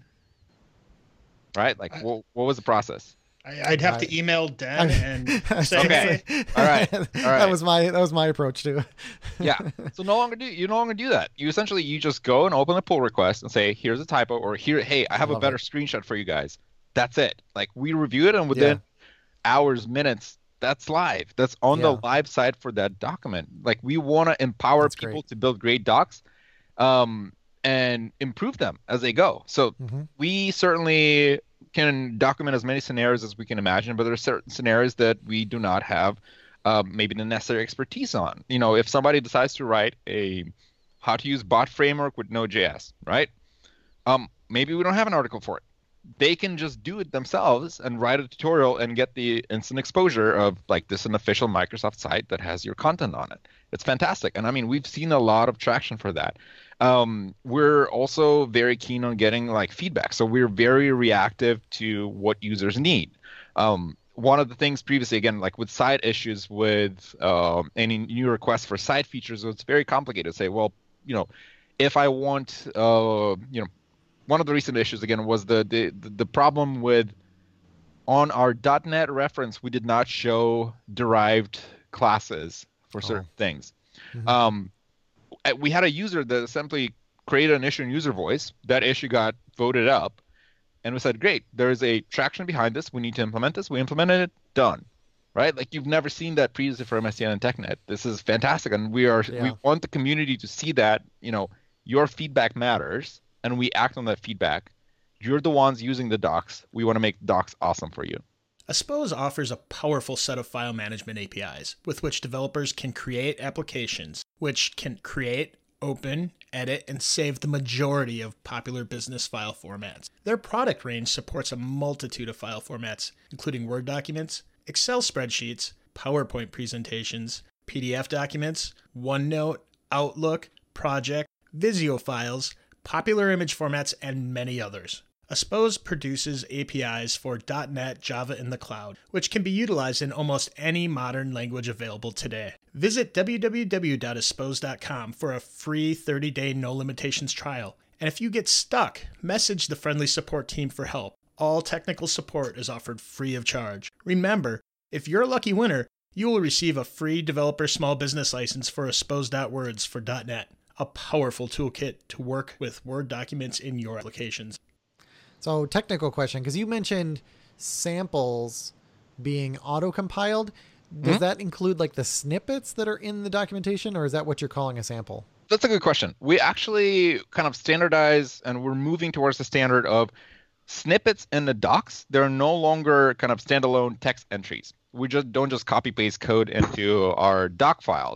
Right? Like, I, what, what was the process? I'd have to email Dan and say, okay. Hey. All right. All right. That was my that was my approach too. Yeah. So no longer do you no longer do that. You essentially you just go and open a pull request and say, here's a typo, or here, hey, I have Love a better it. screenshot for you guys. That's it. Like we review it, and within yeah. hours, minutes, that's live. That's on yeah. the live side for that document. Like we want to empower that's people great. to build great docs. Um, and improve them as they go. So mm-hmm. we certainly can document as many scenarios as we can imagine, but there are certain scenarios that we do not have uh, maybe the necessary expertise on. You know, if somebody decides to write a how to use bot framework with Node.js, right? Um, maybe we don't have an article for it. They can just do it themselves and write a tutorial and get the instant exposure of like this is an official Microsoft site that has your content on it. It's fantastic. And I mean, we've seen a lot of traction for that. Um, we're also very keen on getting like feedback. So we're very reactive to what users need. Um, one of the things previously, again, like with side issues with uh, any new requests for side features, it's very complicated to say, well, you know, if I want, uh, you know, one of the recent issues, again, was the, the, the problem with on our .NET reference, we did not show derived classes for certain oh. things. Mm-hmm. Um, we had a user that simply created an issue in user voice. That issue got voted up. And we said, great, there's a traction behind this. We need to implement this. We implemented it. Done. Right? Like you've never seen that previously for M S D N and TechNet. This is fantastic. And we are yeah. we want the community to see that, you know, your feedback matters. And we act on that feedback. You're the ones using the docs. We want to make docs awesome for you. Aspose offers a powerful set of file management A P Is with which developers can create applications, which can create, open, edit, and save the majority of popular business file formats. Their product range supports a multitude of file formats, including Word documents, Excel spreadsheets, PowerPoint presentations, P D F documents, OneNote, Outlook, Project, Visio files, popular image formats, and many others. Aspose produces A P Is for .NET, Java in the cloud, which can be utilized in almost any modern language available today. Visit w w w dot aspose dot com for a free thirty day no limitations trial. And if you get stuck, message the friendly support team for help. All technical support is offered free of charge. Remember, if you're a lucky winner, you will receive a free developer small business license for aspose.words for .NET, a powerful toolkit to work with Word documents in your applications. So technical question, because you mentioned samples being auto-compiled. Does mm-hmm. that include like the snippets that are in the documentation, or is that what you're calling a sample? That's a good question. We actually kind of standardize, and we're moving towards the standard of snippets in the docs. They're no longer kind of standalone text entries. We just don't just copy paste code into our doc files.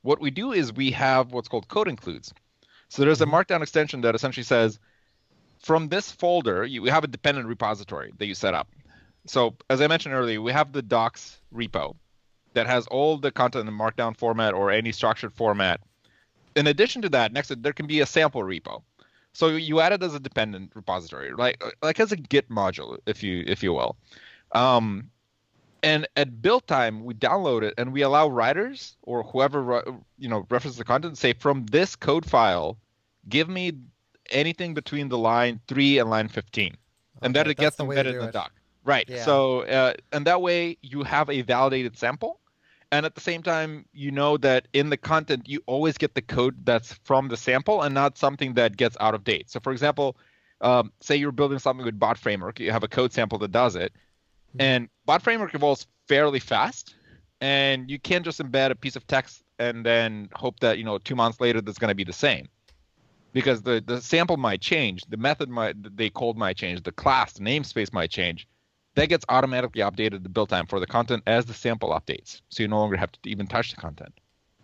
what we do is we have what's called code includes. So there's a Markdown extension that essentially says, from this folder, you have a dependent repository that you set up. So as I mentioned earlier, we have the docs repo that has all the content in the Markdown format or any structured format. In addition to that, next there can be a sample repo. So you add it as a dependent repository, like like as a Git module, if you if you will. Um, and at build time, we download it and we allow writers or whoever you know references the content say, from this code file, give me anything between the line three and line fifteen, and Okay, that it that's gets the way to embedded do in the it. doc. Right. Yeah. So uh, and that way you have a validated sample. And at the same time, you know that in the content, you always get the code that's from the sample and not something that gets out of date. So for example, um, say you're building something with Bot Framework, you have a code sample that does it. Mm-hmm. And Bot Framework evolves fairly fast. And you can't just embed a piece of text and then hope that, you know, two months later, that's going to be the same. Because the, the sample might change, the method might, they called might change, the class, the namespace might change. That gets automatically updated at the build time for the content as the sample updates. So you no longer have to even touch the content.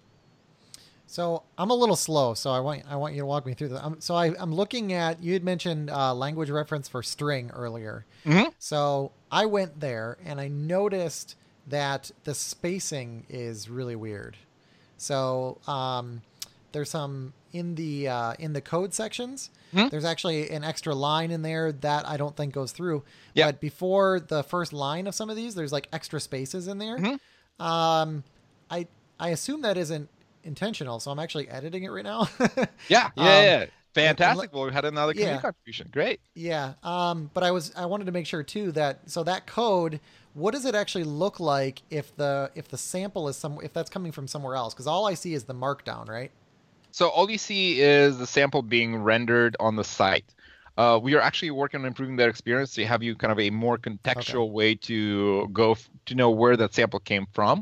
So I'm a little slow, so I want I want you to walk me through that. Um, so I, I'm looking at, you had mentioned uh, language reference for string earlier. Mm-hmm. So I went there and I noticed that the spacing is really weird. So um, there's some in the uh, in the code sections. Mm-hmm. There's actually an extra line in there that I don't think goes through. Yep. But before the first line of some of these, there's like extra spaces in there. Mm-hmm. Um, I I assume that isn't intentional, so I'm actually editing it right now. yeah, yeah, um, yeah. Fantastic. Well, we had another community yeah. contribution. Great. Yeah. Um, but I was I wanted to make sure too that so that code, what does it actually look like if the if the sample is some if that's coming from somewhere else? Because all I see is the markdown, right? So all you see is the sample being rendered on the site. Uh, we are actually working on improving that experience to have you kind of a more contextual okay. way to go f- to know where that sample came from.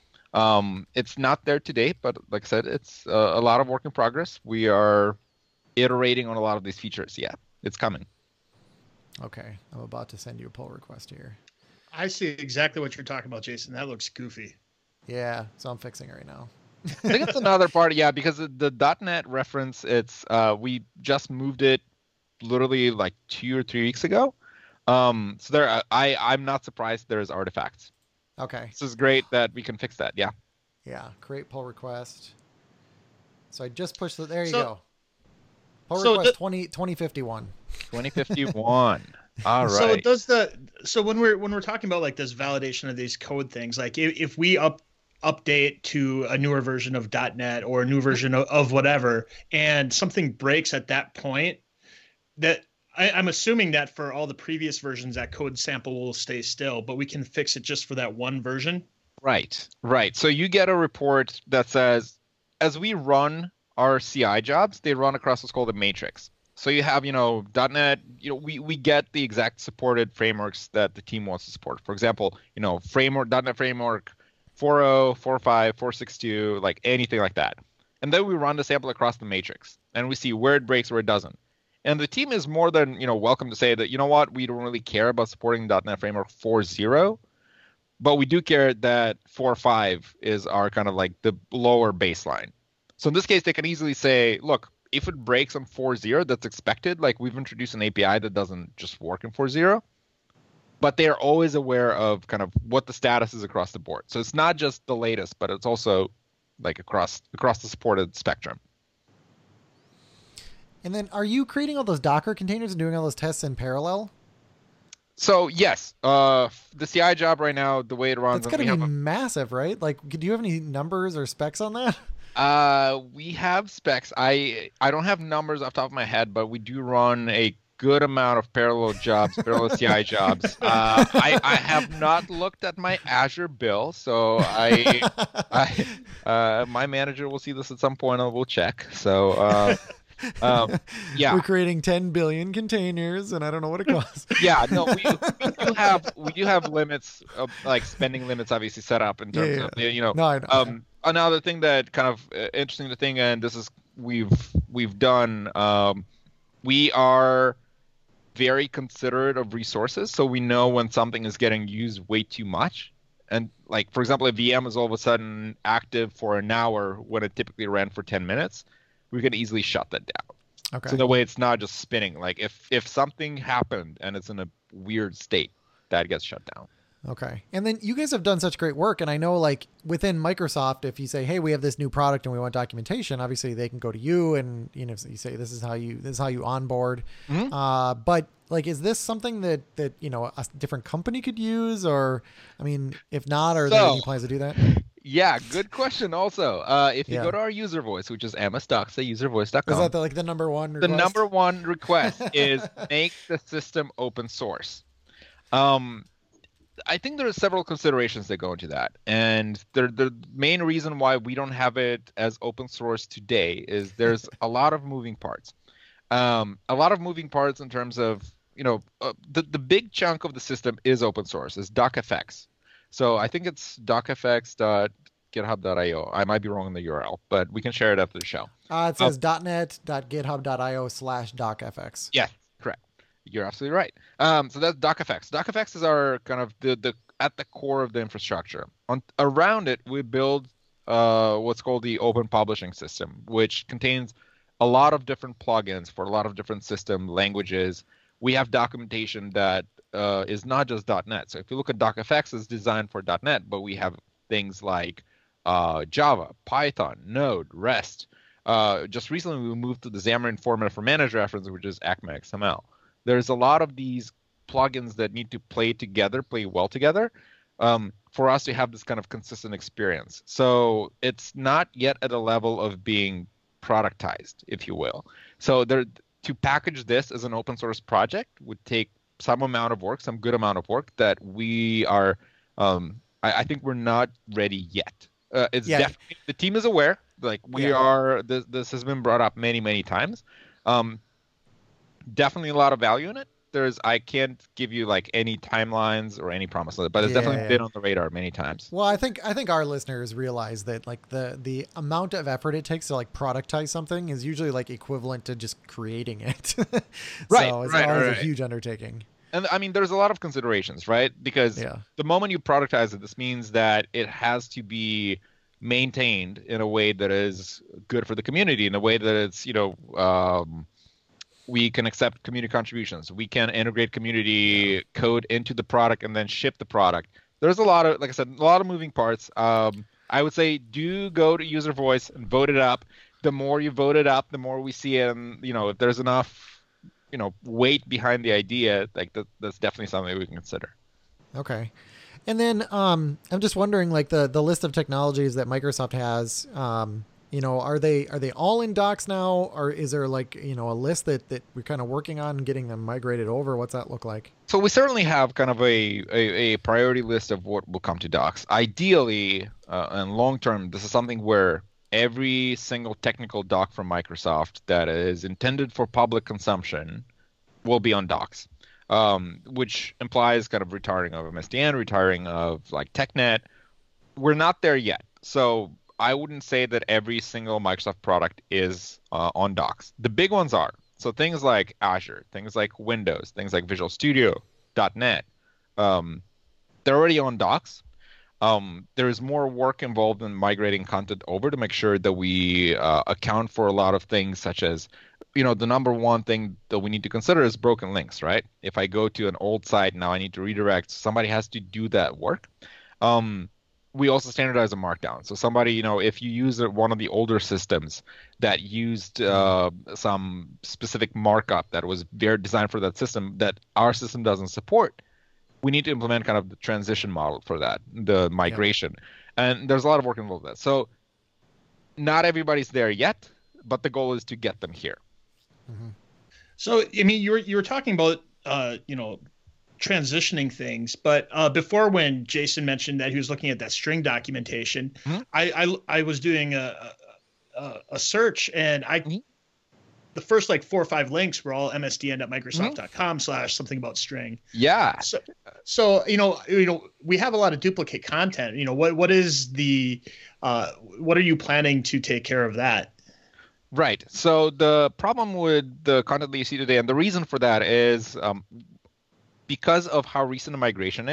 Um, it's not there today, but like I said, it's uh, a lot of work in progress. We are iterating on a lot of these features. Yeah, it's coming. Okay, I'm about to send you a pull request here. I see exactly what you're talking about, Jason. That looks goofy. Yeah, so I'm fixing it right now. I think it's another part, yeah, because the, the .NET reference, it's uh, we just moved it literally like two or three weeks ago. Um, so there, I I'm not surprised there's artifacts. Okay. This is great that we can fix that. Yeah. Yeah. Create pull request. So I just pushed the. There you so, go. Pull so request the, twenty twenty fifty-one. twenty fifty-one. All right. So does the so when we're when we're talking about like this validation of these code things, like if, if we up update to a newer version of .NET or a new version of, of whatever, and something breaks at that point, that I, I'm assuming that for all the previous versions, that code sample will stay still, but we can fix it just for that one version. Right, right. So you get a report that says, as we run our C I jobs, they run across what's called a matrix. So you have, you know, .NET, you know, we, we get the exact supported frameworks that the team wants to support. For example, you know, framework, .NET Framework four point oh, four point five, four point six two, like anything like that. And then we run the sample across the matrix and we see where it breaks, where it doesn't. And the team is more than, you know, welcome to say that, you know what, we don't really care about supporting .NET Framework four point oh, but we do care that four point five is our kind of like the lower baseline. So in this case, they can easily say, look, if it breaks on four point oh, that's expected. Like we've introduced an A P I that doesn't just work in four point oh. But they are always aware of kind of what the status is across the board. So it's not just the latest, but it's also like across across the supported spectrum. And then are you creating all those Docker containers and doing all those tests in parallel? So yes, uh, the C I job right now, the way it runs, it's got to be a, massive, right? Like, do you have any numbers or specs on that? Uh, we have specs. I I don't have numbers off the top of my head, but we do run a good amount of parallel jobs, parallel C I jobs. Uh, I, I have not looked at my Azure bill, so I, I uh, my manager will see this at some point and we'll check. So, uh, um, yeah, we're creating ten billion containers, and I don't know what it costs. yeah, no, we, we do have we do have limits, of, like spending limits, obviously set up in terms yeah, yeah. of you know. No, I know. Um, another thing that kind of uh, interesting to think, and this is we've we've done. Um, we are very considerate of resources, so we know when something is getting used way too much, and like, for example, if V M is all of a sudden active for an hour when it typically ran for ten minutes, we can easily shut that down. Okay. So the way it's not just spinning. Like if if something happened and it's in a weird state, that gets shut down. Okay. And then you guys have done such great work. And I know like within Microsoft, if you say, hey, we have this new product and we want documentation, obviously they can go to you and, you know, you say, this is how you, this is how you onboard. Mm-hmm. Uh, but like, is this something that, that, you know, a different company could use, or, I mean, if not, are so, there any plans to do that? Yeah, good question. Also, uh, if you yeah. go to our user voice, which is msdocs at uservoice dot com, is that the, like the number one request? The number one request is make the system open source. Um, I think there are several considerations that go into that, and the the main reason why we don't have it as open source today is there's a lot of moving parts. Um, a lot of moving parts in terms of, you know, uh, the the big chunk of the system is open source, is docfx. So I think it's docfx dot github dot io. I might be wrong in the U R L, but we can share it after the show. Uh, it says um, .net dot github dot io slash docfx. Yeah, correct. You're absolutely right. Um, so that's docfx. docfx is our kind of the, the at the core of the infrastructure. On around it, we build uh, what's called the open publishing system, which contains a lot of different plugins for a lot of different system languages. We have documentation that uh, is not just .net. So if you look at docfx, it's designed for .net, but we have things like uh, Java, Python, Node, REST. Uh, just recently, we moved to the Xamarin Format for Managed Reference, which is A C M A X M L. There's a lot of these plugins that need to play together, play well together, um, for us to have this kind of consistent experience. So it's not yet at a level of being productized, if you will. So there, to package this as an open source project would take some amount of work, some good amount of work that we are, um, I, I think we're not ready yet. Uh, it's yeah. definitely, the team is aware, like we yeah. are, this, this has been brought up many, many times. Um, Definitely a lot of value in it. There's, I can't give you like any timelines or any promise, but it's yeah, definitely yeah. been on the radar many times. Well, I think I think our listeners realize that like the the amount of effort it takes to like productize something is usually like equivalent to just creating it. so right, it's right, always right. a huge undertaking. And I mean, there's a lot of considerations, right? Because yeah. the moment you productize it, this means that it has to be maintained in a way that is good for the community, in a way that it's, you know, um, we can accept community contributions. We can integrate community yeah. code into the product and then ship the product. There's a lot of, like I said, a lot of moving parts. Um, I would say do go to user voice and vote it up. The more you vote it up, the more we see it. And, you know, if there's enough, you know, weight behind the idea, like that, that's definitely something we can consider. Okay. And then um, I'm just wondering, like the, the list of technologies that Microsoft has, um, you know, are they are they all in Docs now, or is there like, you know, a list that, that we're kind of working on getting them migrated over? What's that look like? So we certainly have kind of a, a, a priority list of what will come to Docs. Ideally, uh, and long term, this is something where every single technical doc from Microsoft that is intended for public consumption will be on Docs, um, which implies kind of retiring of M S D N, retiring of like TechNet. We're not there yet. So I wouldn't say that every single Microsoft product is uh, on Docs. The big ones are. So things like Azure, things like Windows, things like Visual Studio, .NET, um, they're already on Docs. Um, there is more work involved in migrating content over to make sure that we uh, account for a lot of things such as, you know, the number one thing that we need to consider is broken links, right? If I go to an old site, now I need to redirect. Somebody has to do that work. Um, We also standardize a markdown. So somebody, you know, if you use one of the older systems that used uh, some specific markup that was very designed for that system that our system doesn't support, we need to implement kind of the transition model for that, the migration. Yeah. And there's a lot of work involved with that. So not everybody's there yet, but the goal is to get them here. Mm-hmm. So, I mean, you were, you were talking about, uh, you know, transitioning things, but uh, before, when Jason mentioned that he was looking at that string documentation, mm-hmm. I, I I was doing a a, a search, and I mm-hmm. the first like four or five links were all M S D N dot Microsoft dot com mm-hmm. slash something about string. Yeah. So, so you know you know we have a lot of duplicate content. You know what what is the uh, what are you planning to take care of that? Right. So the problem with the content that you see today, and the reason for that is um, because of how recent the migration is,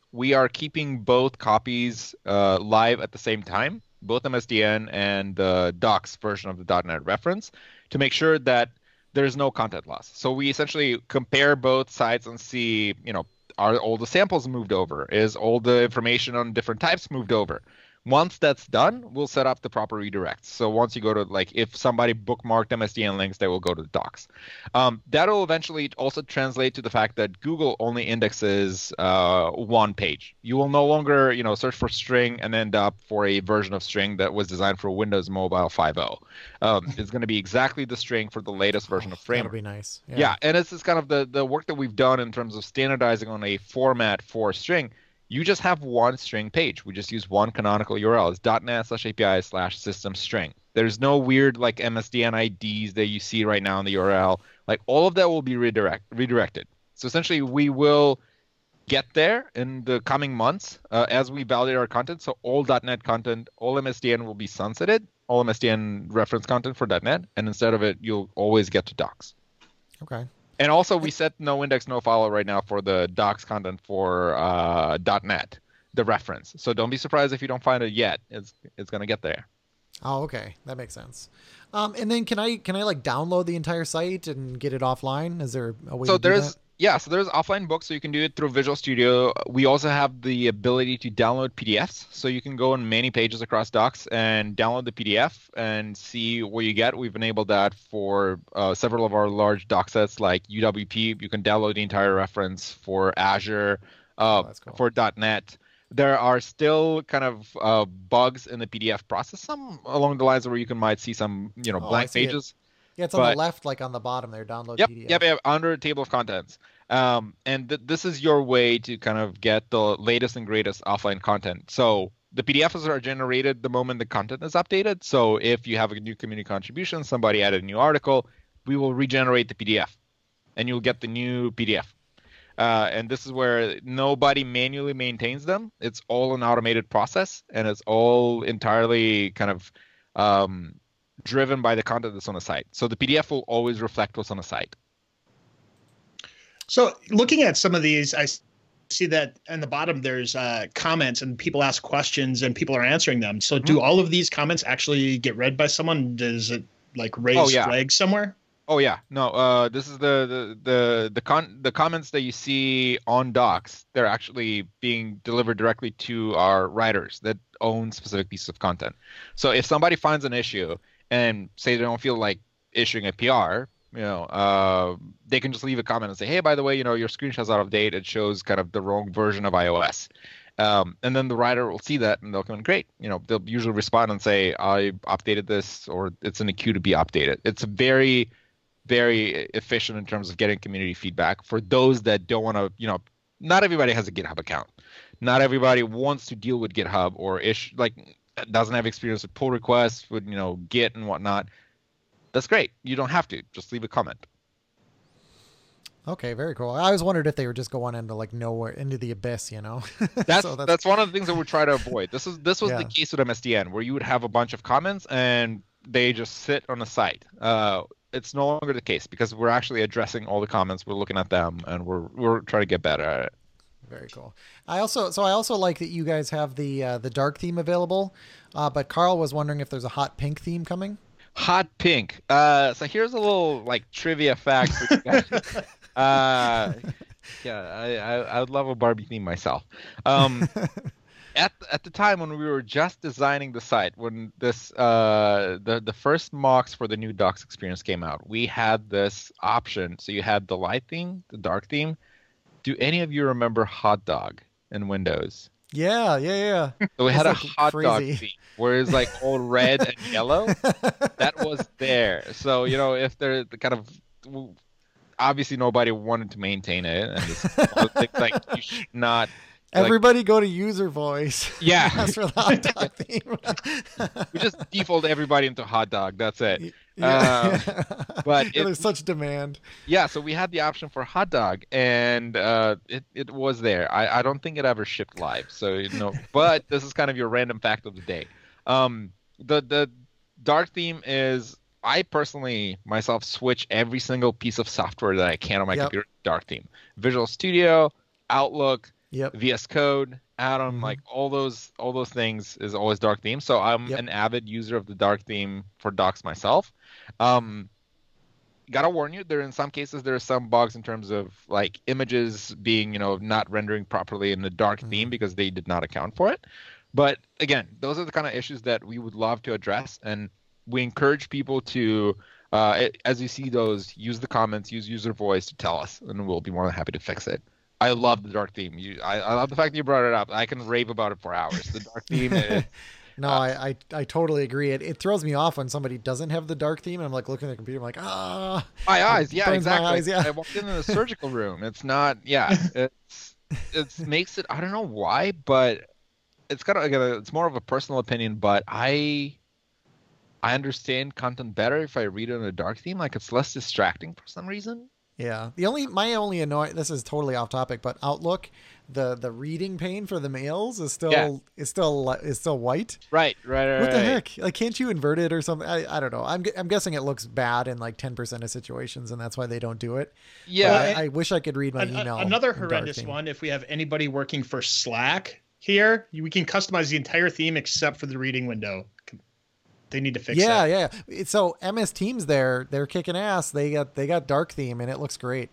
we are keeping both copies uh, live at the same time, both M S D N and the docs version of the .NET reference, to make sure that there's no content loss. So we essentially compare both sites and see, you know, are all the samples moved over? Is all the information on different types moved over? Once that's done, we'll set up the proper redirects. So once you go to, like, if somebody bookmarked M S D N links, they will go to the docs. Um, that'll eventually also translate to the fact that Google only indexes uh, one page. You will no longer, you know, search for string and end up for a version of string that was designed for Windows Mobile five point oh. Um, it's going to be exactly the string for the latest version of Framework. That'll be nice. Yeah, yeah, and it's just kind of the, the work that we've done in terms of standardizing on a format for string. You just have one string page. We just use one canonical U R L. It's .NET slash API slash system string. There's no weird like M S D N I Ds that you see right now in the U R L. Like all of that will be redirect redirected. So essentially, we will get there in the coming months uh, as we validate our content. So all .NET content, all M S D N will be sunsetted. All M S D N reference content for .NET, and instead of it, you'll always get to docs. Okay. And also, we set no index, no follow right now for the docs content for uh, .NET, the reference. So don't be surprised if you don't find it yet. It's it's gonna get there. Oh, okay, that makes sense. Um, and then can I can I like download the entire site and get it offline? Is there a way So to do there's that? yeah, so there's offline books, so you can do it through Visual Studio. We also have the ability to download P D Fs, so you can go on many pages across docs and download the P D F and see what you get. We've enabled that for uh, several of our large doc sets, like U W P. You can download the entire reference for Azure, uh, Oh, that's cool. for .NET. There are still kind of uh, bugs in the P D F process, some along the lines where you can might see some, you know, Oh, I blank see it. pages. Yeah, it's on the but- left, like on the bottom there. Download Yep, P D F. yep, yep, under table of contents. Um, and th- this is your way to kind of get the latest and greatest offline content. So the P D Fs are generated the moment the content is updated. So if you have a new community contribution, somebody added a new article, we will regenerate the P D F, and you'll get the new P D F. Uh, and this is where nobody manually maintains them. It's all an automated process, and it's all entirely kind of um, driven by the content that's on the site. So the P D F will always reflect what's on the site. So looking at some of these, I see that in the bottom there's uh, comments and people ask questions and people are answering them. So do all of these comments actually get read by someone? Does it like raise Oh, yeah. flags somewhere? Oh yeah, no. Uh, this is the the the the con the comments that you see on docs. They're actually being delivered directly to our writers that own specific pieces of content. So if somebody finds an issue and say they don't feel like issuing a P R, you know, uh, they can just leave a comment and say, hey, by the way, you know, your screenshot's out of date. It shows kind of the wrong version of iOS. Um, and then the writer will see that and they'll come in, great. You know, they'll usually respond and say, I updated this, or it's in the queue to be updated. It's very very efficient in terms of getting community feedback for those that don't want to, you know, not everybody has a GitHub account. Not everybody wants to deal with GitHub or ish, like doesn't have experience with pull requests, with, you know, Git and whatnot. That's great. You don't have to. Just leave a comment. Okay, very cool. I always wondered if they were just going into like nowhere, into the abyss, you know. That's, So that's one of the things that we try to avoid. This is this was Yeah. the case with M S D N, where you would have a bunch of comments and they just sit on the site. Uh, it's no longer the case because we're actually addressing all the comments. We're looking at them and we're we're trying to get better at it. Very cool. I also so I also like that you guys have the uh, the dark theme available, uh, but Carl was wondering if there's a hot pink theme coming. Hot pink. Uh, so here's a little like trivia fact for you guys. uh, yeah, I, I I would love a Barbie theme myself. Um, at at the time when we were just designing the site, when this uh the the first mocks for the new docs experience came out, we had this option. So you had the light theme, the dark theme. Do any of you remember Hot Dog in Windows? Yeah, yeah, yeah. So we had a It's like hot dog crazy. theme where it's like all red and yellow. That was there. So, you know, if they're the kind of obviously nobody wanted to maintain it, and it's it's like you should not. Like, Everybody go to user voice. Yeah. Ask for the hot dog theme. we just default everybody into hot dog. That's it. Yeah. but Yeah, it- there's such demand. Yeah, so we had the option for hot dog, and uh, it it was there. I, I don't think it ever shipped live, so you know. But this is kind of your random fact of the day. Um, the the dark theme is, I personally myself switch every single piece of software that I can on my Yep. computer to dark theme. Visual Studio, Outlook, Yep. V S Code, Atom, Mhm. like all those all those things is always dark theme. So I'm Yep. an avid user of the dark theme for docs myself. Um, gotta warn you, there in some cases there are some bugs in terms of like images being, you know, not rendering properly in the dark Mhm. theme because they did not account for it. But again, those are the kind of issues that we would love to address, and we encourage people to, uh, as you see those, use the comments, use user voice to tell us, and we'll be more than happy to fix it. I love the dark theme. You, I, I love the fact that you brought it up. I can rave about it for hours. The dark theme is. No, Uh, I, I I totally agree. It it throws me off when somebody doesn't have the dark theme, and I'm like looking at the computer, I'm like, ah, My it eyes, yeah, burns my exactly. eyes, yeah. I walked into the surgical room. It's not, yeah, it's it makes it. I don't know why, but it's kind of again, it's more of a personal opinion. But I I understand content better if I read it in a dark theme. Like it's less distracting for some reason. Yeah. The only my only annoy this is totally off topic, but Outlook, the the reading pane for the mails is still Yeah. is still is still white. Right, right, right. What the right. heck? Like, can't you invert it or something? I, I don't know. I'm gu- I'm guessing it looks bad in like ten percent of situations, and that's why they don't do it. Yeah, But Well, I, I wish I could read my An- a- email. another in dark horrendous theme. one. If we have anybody working for Slack here, you- we can customize the entire theme except for the reading window. They need to fix Yeah, that. yeah. It's- So M S Teams, there, they're kicking ass. They got they got dark theme, and it looks great.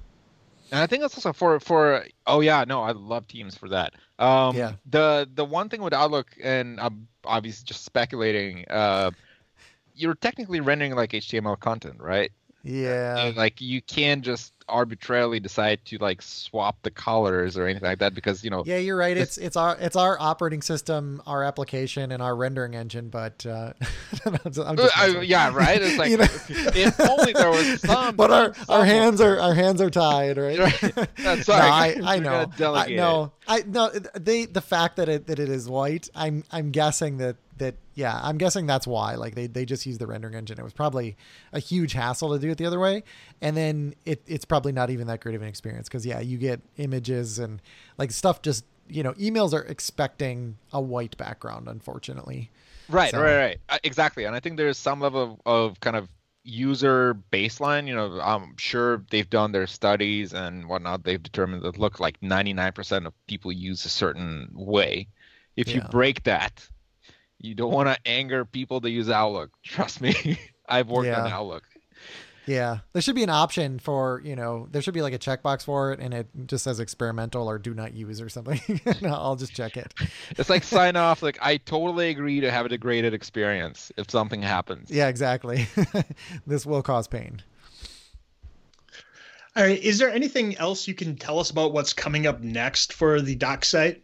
And I think that's also for for oh yeah, no, I love Teams for that. Um Yeah. the the one thing with Outlook, and I'm obviously just speculating, uh you're technically rendering like H T M L content, right? Yeah. And, like you can just arbitrarily decide to like swap the colors or anything like that because you know Yeah, you're right. This- It's it's our it's our operating system, our application, and our rendering engine. But uh, I'm just Uh, messing I- with you. yeah, right. It's like You know? if only there was some. But our, some- our hands are our hands are tied, right? Right. That's No, right. I, I We're know. gonna I, delegate no, I no. They the fact that it that it is white. I'm I'm guessing that that yeah. I'm guessing that's why. Like they, they just use the rendering engine. It was probably a huge hassle to do it the other way, and then it it's probably not even that great of an experience because yeah, you get images and like stuff. Just you know, emails are expecting a white background, unfortunately. Right, So- right, right. Uh, Exactly. And I think there's some level of, of kind of user baseline. You know, I'm sure they've done their studies and whatnot. They've determined that look like ninety-nine percent of people use a certain way. If you Yeah. break that, you don't want to anger people that use Outlook. Trust me. I've worked on Yeah. Outlook. Yeah, there should be an option for, you know, there should be like a checkbox for it, and it just says experimental or do not use or something. No, I'll just check it. It's like sign off. Like I totally agree to have a degraded experience if something happens. Yeah, exactly. This will cause pain. All right. Is there anything else you can tell us about what's coming up next for the doc site?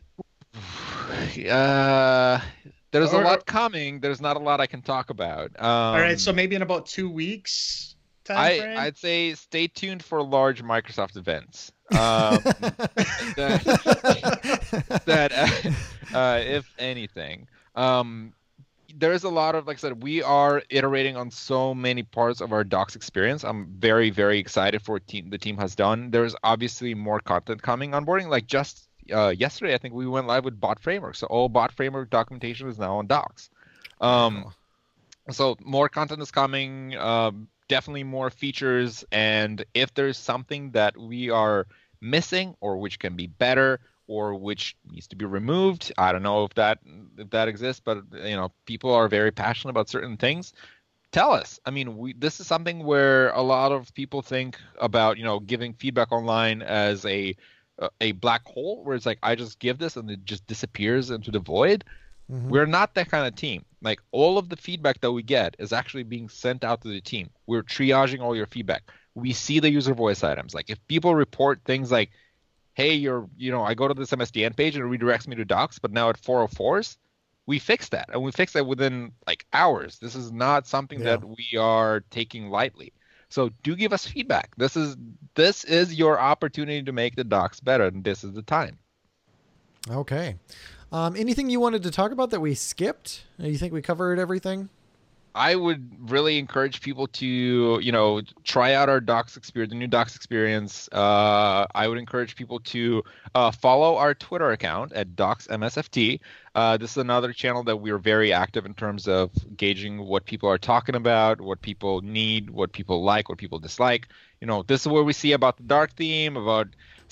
Uh, there's a Or- lot coming. There's not a lot I can talk about. Um, All right. So maybe in about two weeks time I, frame? I'd say stay tuned for large Microsoft events. Um, that, that uh, uh, if anything, um, there's a lot of, like I said, we are iterating on so many parts of our docs experience. I'm very, very excited for what team, the team has done. There's obviously more content coming on boarding. Like just uh, yesterday, I think we went live with Bot Framework. So all Bot Framework documentation is now on docs. Um, Cool. so more content is coming. Um, definitely more features, and if there's something that we are missing or which can be better or which needs to be removed, I don't know if that if that exists, but you know, people are very passionate about certain things. Tell us. I mean, we this is something where a lot of people think about, you know, giving feedback online as a a black hole where it's like I just give this and it just disappears into the void. Mhm. We're not that kind of team. Like all of the feedback that we get is actually being sent out to the team. We're triaging all your feedback. We see the user voice items. Like if people report things like, hey, you're, you know, I go to this M S D N page and it redirects me to docs, but now at four oh fours, we fix that. And we fix that within like hours. This is not something Yeah. that we are taking lightly. So do give us feedback. This is this is your opportunity to make the docs better, and this is the time. Okay. Um, anything you wanted to talk about that we skipped? You think we covered everything? I would really encourage people to, you know, try out our docs experience, the new docs experience. Uh, I would encourage people to uh, follow our Twitter account at docsmsft. Uh, this is another channel that we're very active in terms of gauging what people are talking about, what people need, what people like, what people dislike. You know, this is where we see about the dark theme, about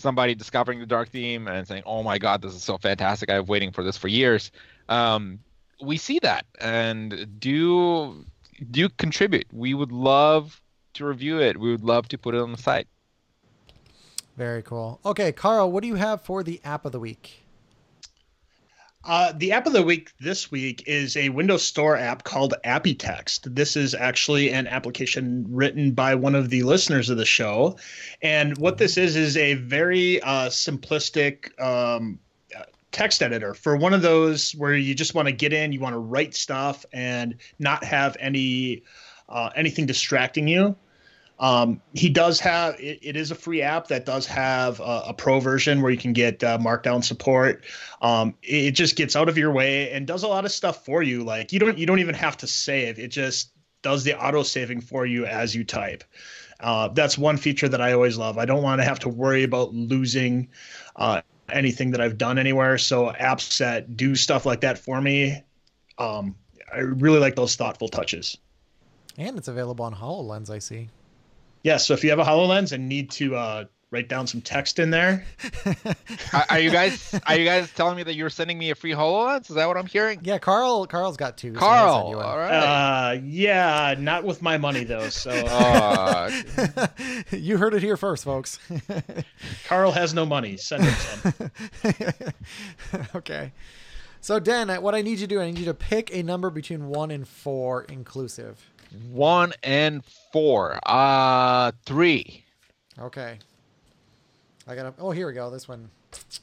somebody discovering the dark theme and saying, "Oh my God, this is so fantastic! I've been waiting for this for years." Um, we see that, and do do contribute. We would love to review it. We would love to put it on the site. Very cool. Okay, Carl, what do you have for the app of the week? Uh, the app of the week this week is a Windows Store app called AppyText. This is actually an application written by one of the listeners of the show. And what this is is a very uh, simplistic um, text editor for one of those where you just want to get in, you want to write stuff and not have any uh, anything distracting you. Um, he does have, it, it is a free app that does have a, a pro version where you can get uh, markdown support. Um, it, it just gets out of your way and does a lot of stuff for you. Like you don't, you don't even have to save. It just does the auto saving for you as you type. Uh, that's one feature that I always love. I don't want to have to worry about losing uh, anything that I've done anywhere. So apps that do stuff like that for me, um, I really like those thoughtful touches. And it's available on HoloLens, I see. Yeah, so if you have a HoloLens and need to uh, write down some text in there. are, are you guys are you guys telling me that you're sending me a free HoloLens? Is that what I'm hearing? Yeah, Carl. Carl's got two. Carl, so all right. Uh, yeah, not with my money though. So uh, you heard it here first, folks. Carl has no money. Send him some. Okay. So Dan, what I need you to do, I need you to pick a number between one and four inclusive. One and four. Uh, three. Okay. I gotta. Oh, here we go. This one.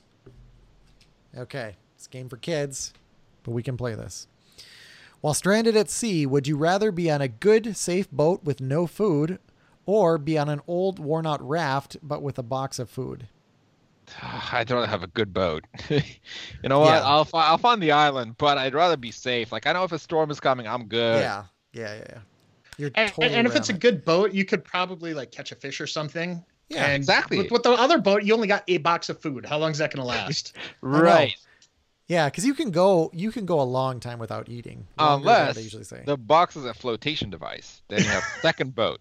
Okay, it's a game for kids, but we can play this. While stranded at sea, would you rather be on a good, safe boat with no food, or be on an old, worn-out raft but with a box of food? I'd rather have a good boat. You know what? Yeah. I'll fi- I'll find the island, but I'd rather be safe. Like I know if a storm is coming, I'm good. Yeah, yeah, yeah. yeah. You're And, totally and if it's a right. good boat, you could probably like catch a fish or something. Yeah, and exactly. With, with the other boat, you only got a box of food. How long is that going to last? Right. Yeah, because you can go you can go a long time without eating. Longer than Unless they usually say. the box is a flotation device. Then you have second boat.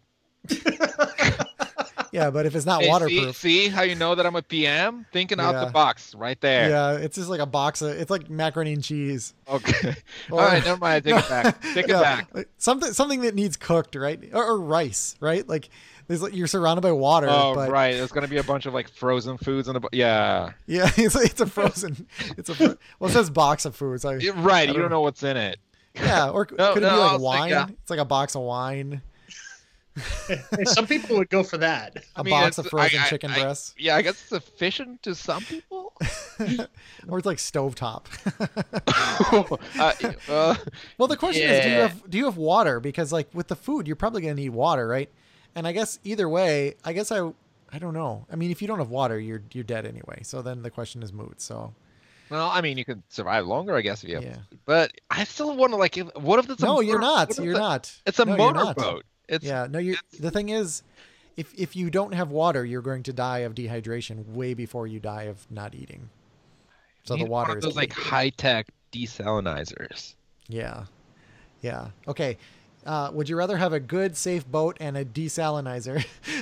Yeah, but if it's not Hey, see, waterproof. see how you know that I'm a P M? Thinking out Yeah. the box right there. Yeah, it's just like a box of it's like macaroni and cheese. Okay. Or- All right, never mind. Take it back. Take Yeah, it back. like something something that needs cooked, right? Or, or rice, right? Like there's like you're surrounded by water. Oh, but right. There's gonna be a bunch of like frozen foods in the bo- yeah. Yeah, it's a, it's a frozen. It's a fro- well, it says box of food. So Yeah, right. I You don't don't know what's in it. yeah, or No, could it no, be I like was wine? like, uh, It's like a box of wine, Hey, some people would go for that. a I mean, box it's- of frozen I- I- chicken I- breasts, Yeah, I guess it's efficient to some people. or it's like stovetop. uh, uh, Well, the question is, do you Yeah. have do you have water? Because like with the food, you're probably gonna need water, right? And I guess either way, I guess I I don't know. I mean, if you don't have water, you're you're dead anyway. So then the question is moot. So well, I mean, you can survive longer, I guess, if you have. yeah. But I still want to like, if, what if it's a No, you're motor- not. what if You're it's a- not. It's a No, you're not. motorboat. It's Yeah. No, you. The thing is, if if you don't have water, you're going to die of dehydration way before you die of not eating. So need the one water of is those key. like high tech desalinizers. Yeah. Yeah. Okay. Uh, would you rather have a good, safe boat and a desalinizer?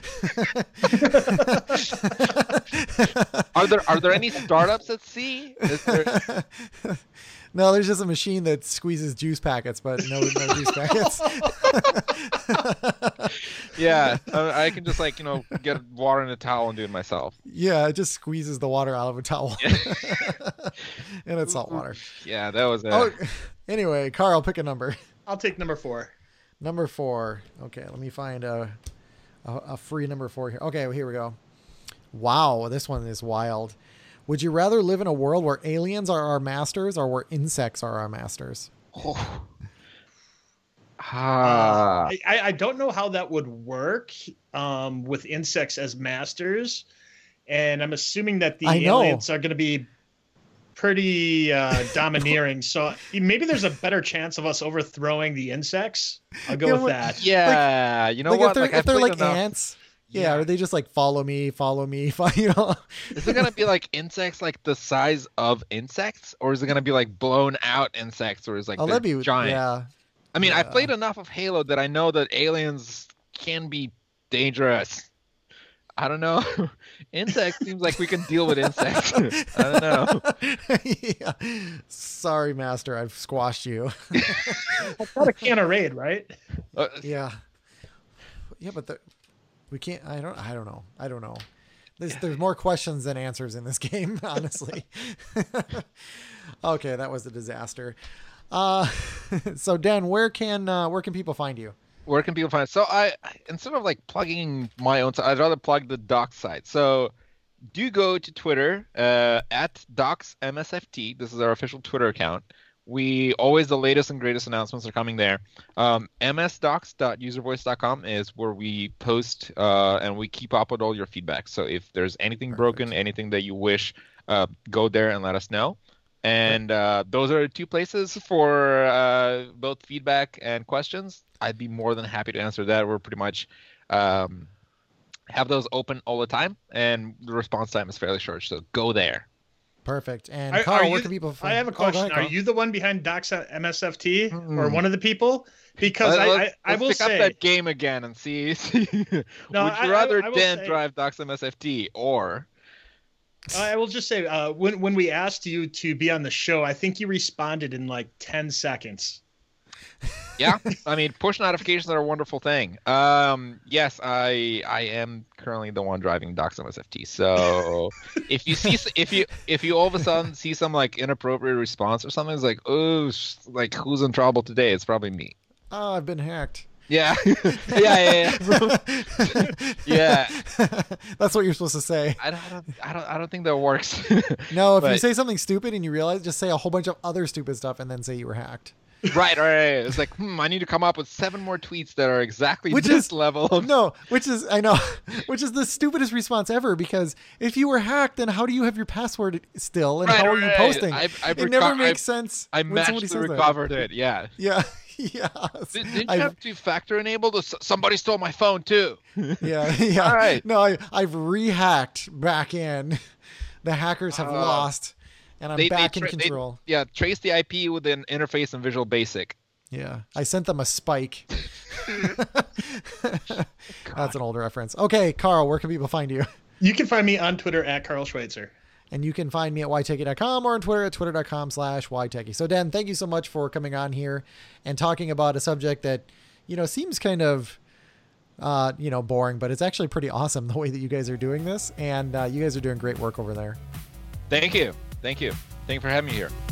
Are there are there any startups at sea? Is there, No, there's just a machine that squeezes juice packets, but no, no juice packets. yeah, I, I can just like you know get water in a towel and do it myself. Yeah, it just squeezes the water out of a towel. And it's salt water. Yeah, that was it. Oh, anyway, Carl, pick a number. I'll take number four. Number four. Okay, let me find a, a a free number four here. Okay, well, here we go. Wow, this one is wild. Would you rather live in a world where aliens are our masters or where insects are our masters? Oh. Ah. I, I I don't know how that would work um, with insects as masters, and I'm assuming that the I know. aliens are going to be pretty uh, domineering. So maybe there's a better chance of us overthrowing the insects. I'll go Yeah, with what- that. Yeah, you know like what? if they're, like, if I've they're played like enough- ants, yeah, Yeah. or they just like follow me, follow me, follow, you know? Is it gonna be like insects like the size of insects, or is it gonna be like blown out insects, or is like Oh, they're that'd be giant? yeah. I mean, I've yeah. played enough of Halo that I know that aliens can be dangerous. I don't know. Insects seems like we can deal with insects. I don't know. Yeah. Sorry, Master, I've squashed you. That's not a can of Raid, right? Uh, Yeah. Yeah, but the, we can't. I don't. I don't know. I don't know. There's there's more questions than answers in this game, honestly. Okay, that was a disaster. Uh, so Dan, where can uh, where can people find you? Where can people find it? So I, instead of like plugging my own site, I'd rather plug the Docs site. So do go to Twitter uh, at Docs M S F T. This is our official Twitter account. We always, the latest and greatest announcements are coming there. Um, m s docs dot user voice dot com is where we post uh, and we keep up with all your feedback. So if there's anything Perfect. broken, anything that you wish, uh, go there and let us know. And uh, those are two places for uh, both feedback and questions. I'd be more than happy to answer that. We're pretty much um, have those open all the time, and the response time is fairly short. So go there. Perfect. And Are- Carl, are where you- can people find? I have a Oh, go ahead, question. Are Carl. you the one behind Docs at M S F T or Mm. one of the people? Because Let- I, let's- I, I let's will pick say up that game again and see. see No, would I- you I- rather I will Dan say- drive Docs M S F T or? I will just say uh, when when we asked you to be on the show, I think you responded in like ten seconds. Yeah, I mean, push notifications are a wonderful thing. Um, yes, I I am currently the one driving Docs M S F T. So if you see if you if you all of a sudden see some like inappropriate response or something, it's like, oh, sh- like who's in trouble today? It's probably me. Oh, I've been hacked. Yeah, yeah, yeah, yeah. Yeah. That's what you're supposed to say. I don't, I don't, I don't, I don't think that works. No, if you But- say something stupid and you realize, just say a whole bunch of other stupid stuff and then say you were hacked. right, right, right. It's like, hmm, I need to come up with seven more tweets that are exactly Which this is- level of. No, which is I know, which is the stupidest response ever. Because if you were hacked, then how do you have your password still, and Right, how are you right. posting? I've- I've it never reco- makes I've- sense. I when somebody magically says that. recovered it. Yeah. Yeah, yeah, Did, didn't you I've- have two-factor enabled? S- Somebody stole my phone too. yeah, yeah. All right. No, I, I've re-hacked back in. The hackers have Uh, lost, and I'm they- they back tra- in they- control. Yeah, trace the I P with an interface in Visual Basic. Yeah, I sent them a spike. That's an old reference. Okay, Carl, where can people find you? You can find me on Twitter at Carl Schweitzer. And you can find me at y techie dot com or on Twitter at twitter.com slash ytechie. So, Dan, thank you so much for coming on here and talking about a subject that, you know, seems kind of, uh, you know, boring, but it's actually pretty awesome the way that you guys are doing this. And uh, you guys are doing great work over there. Thank you. Thank you. Thank you for having me here.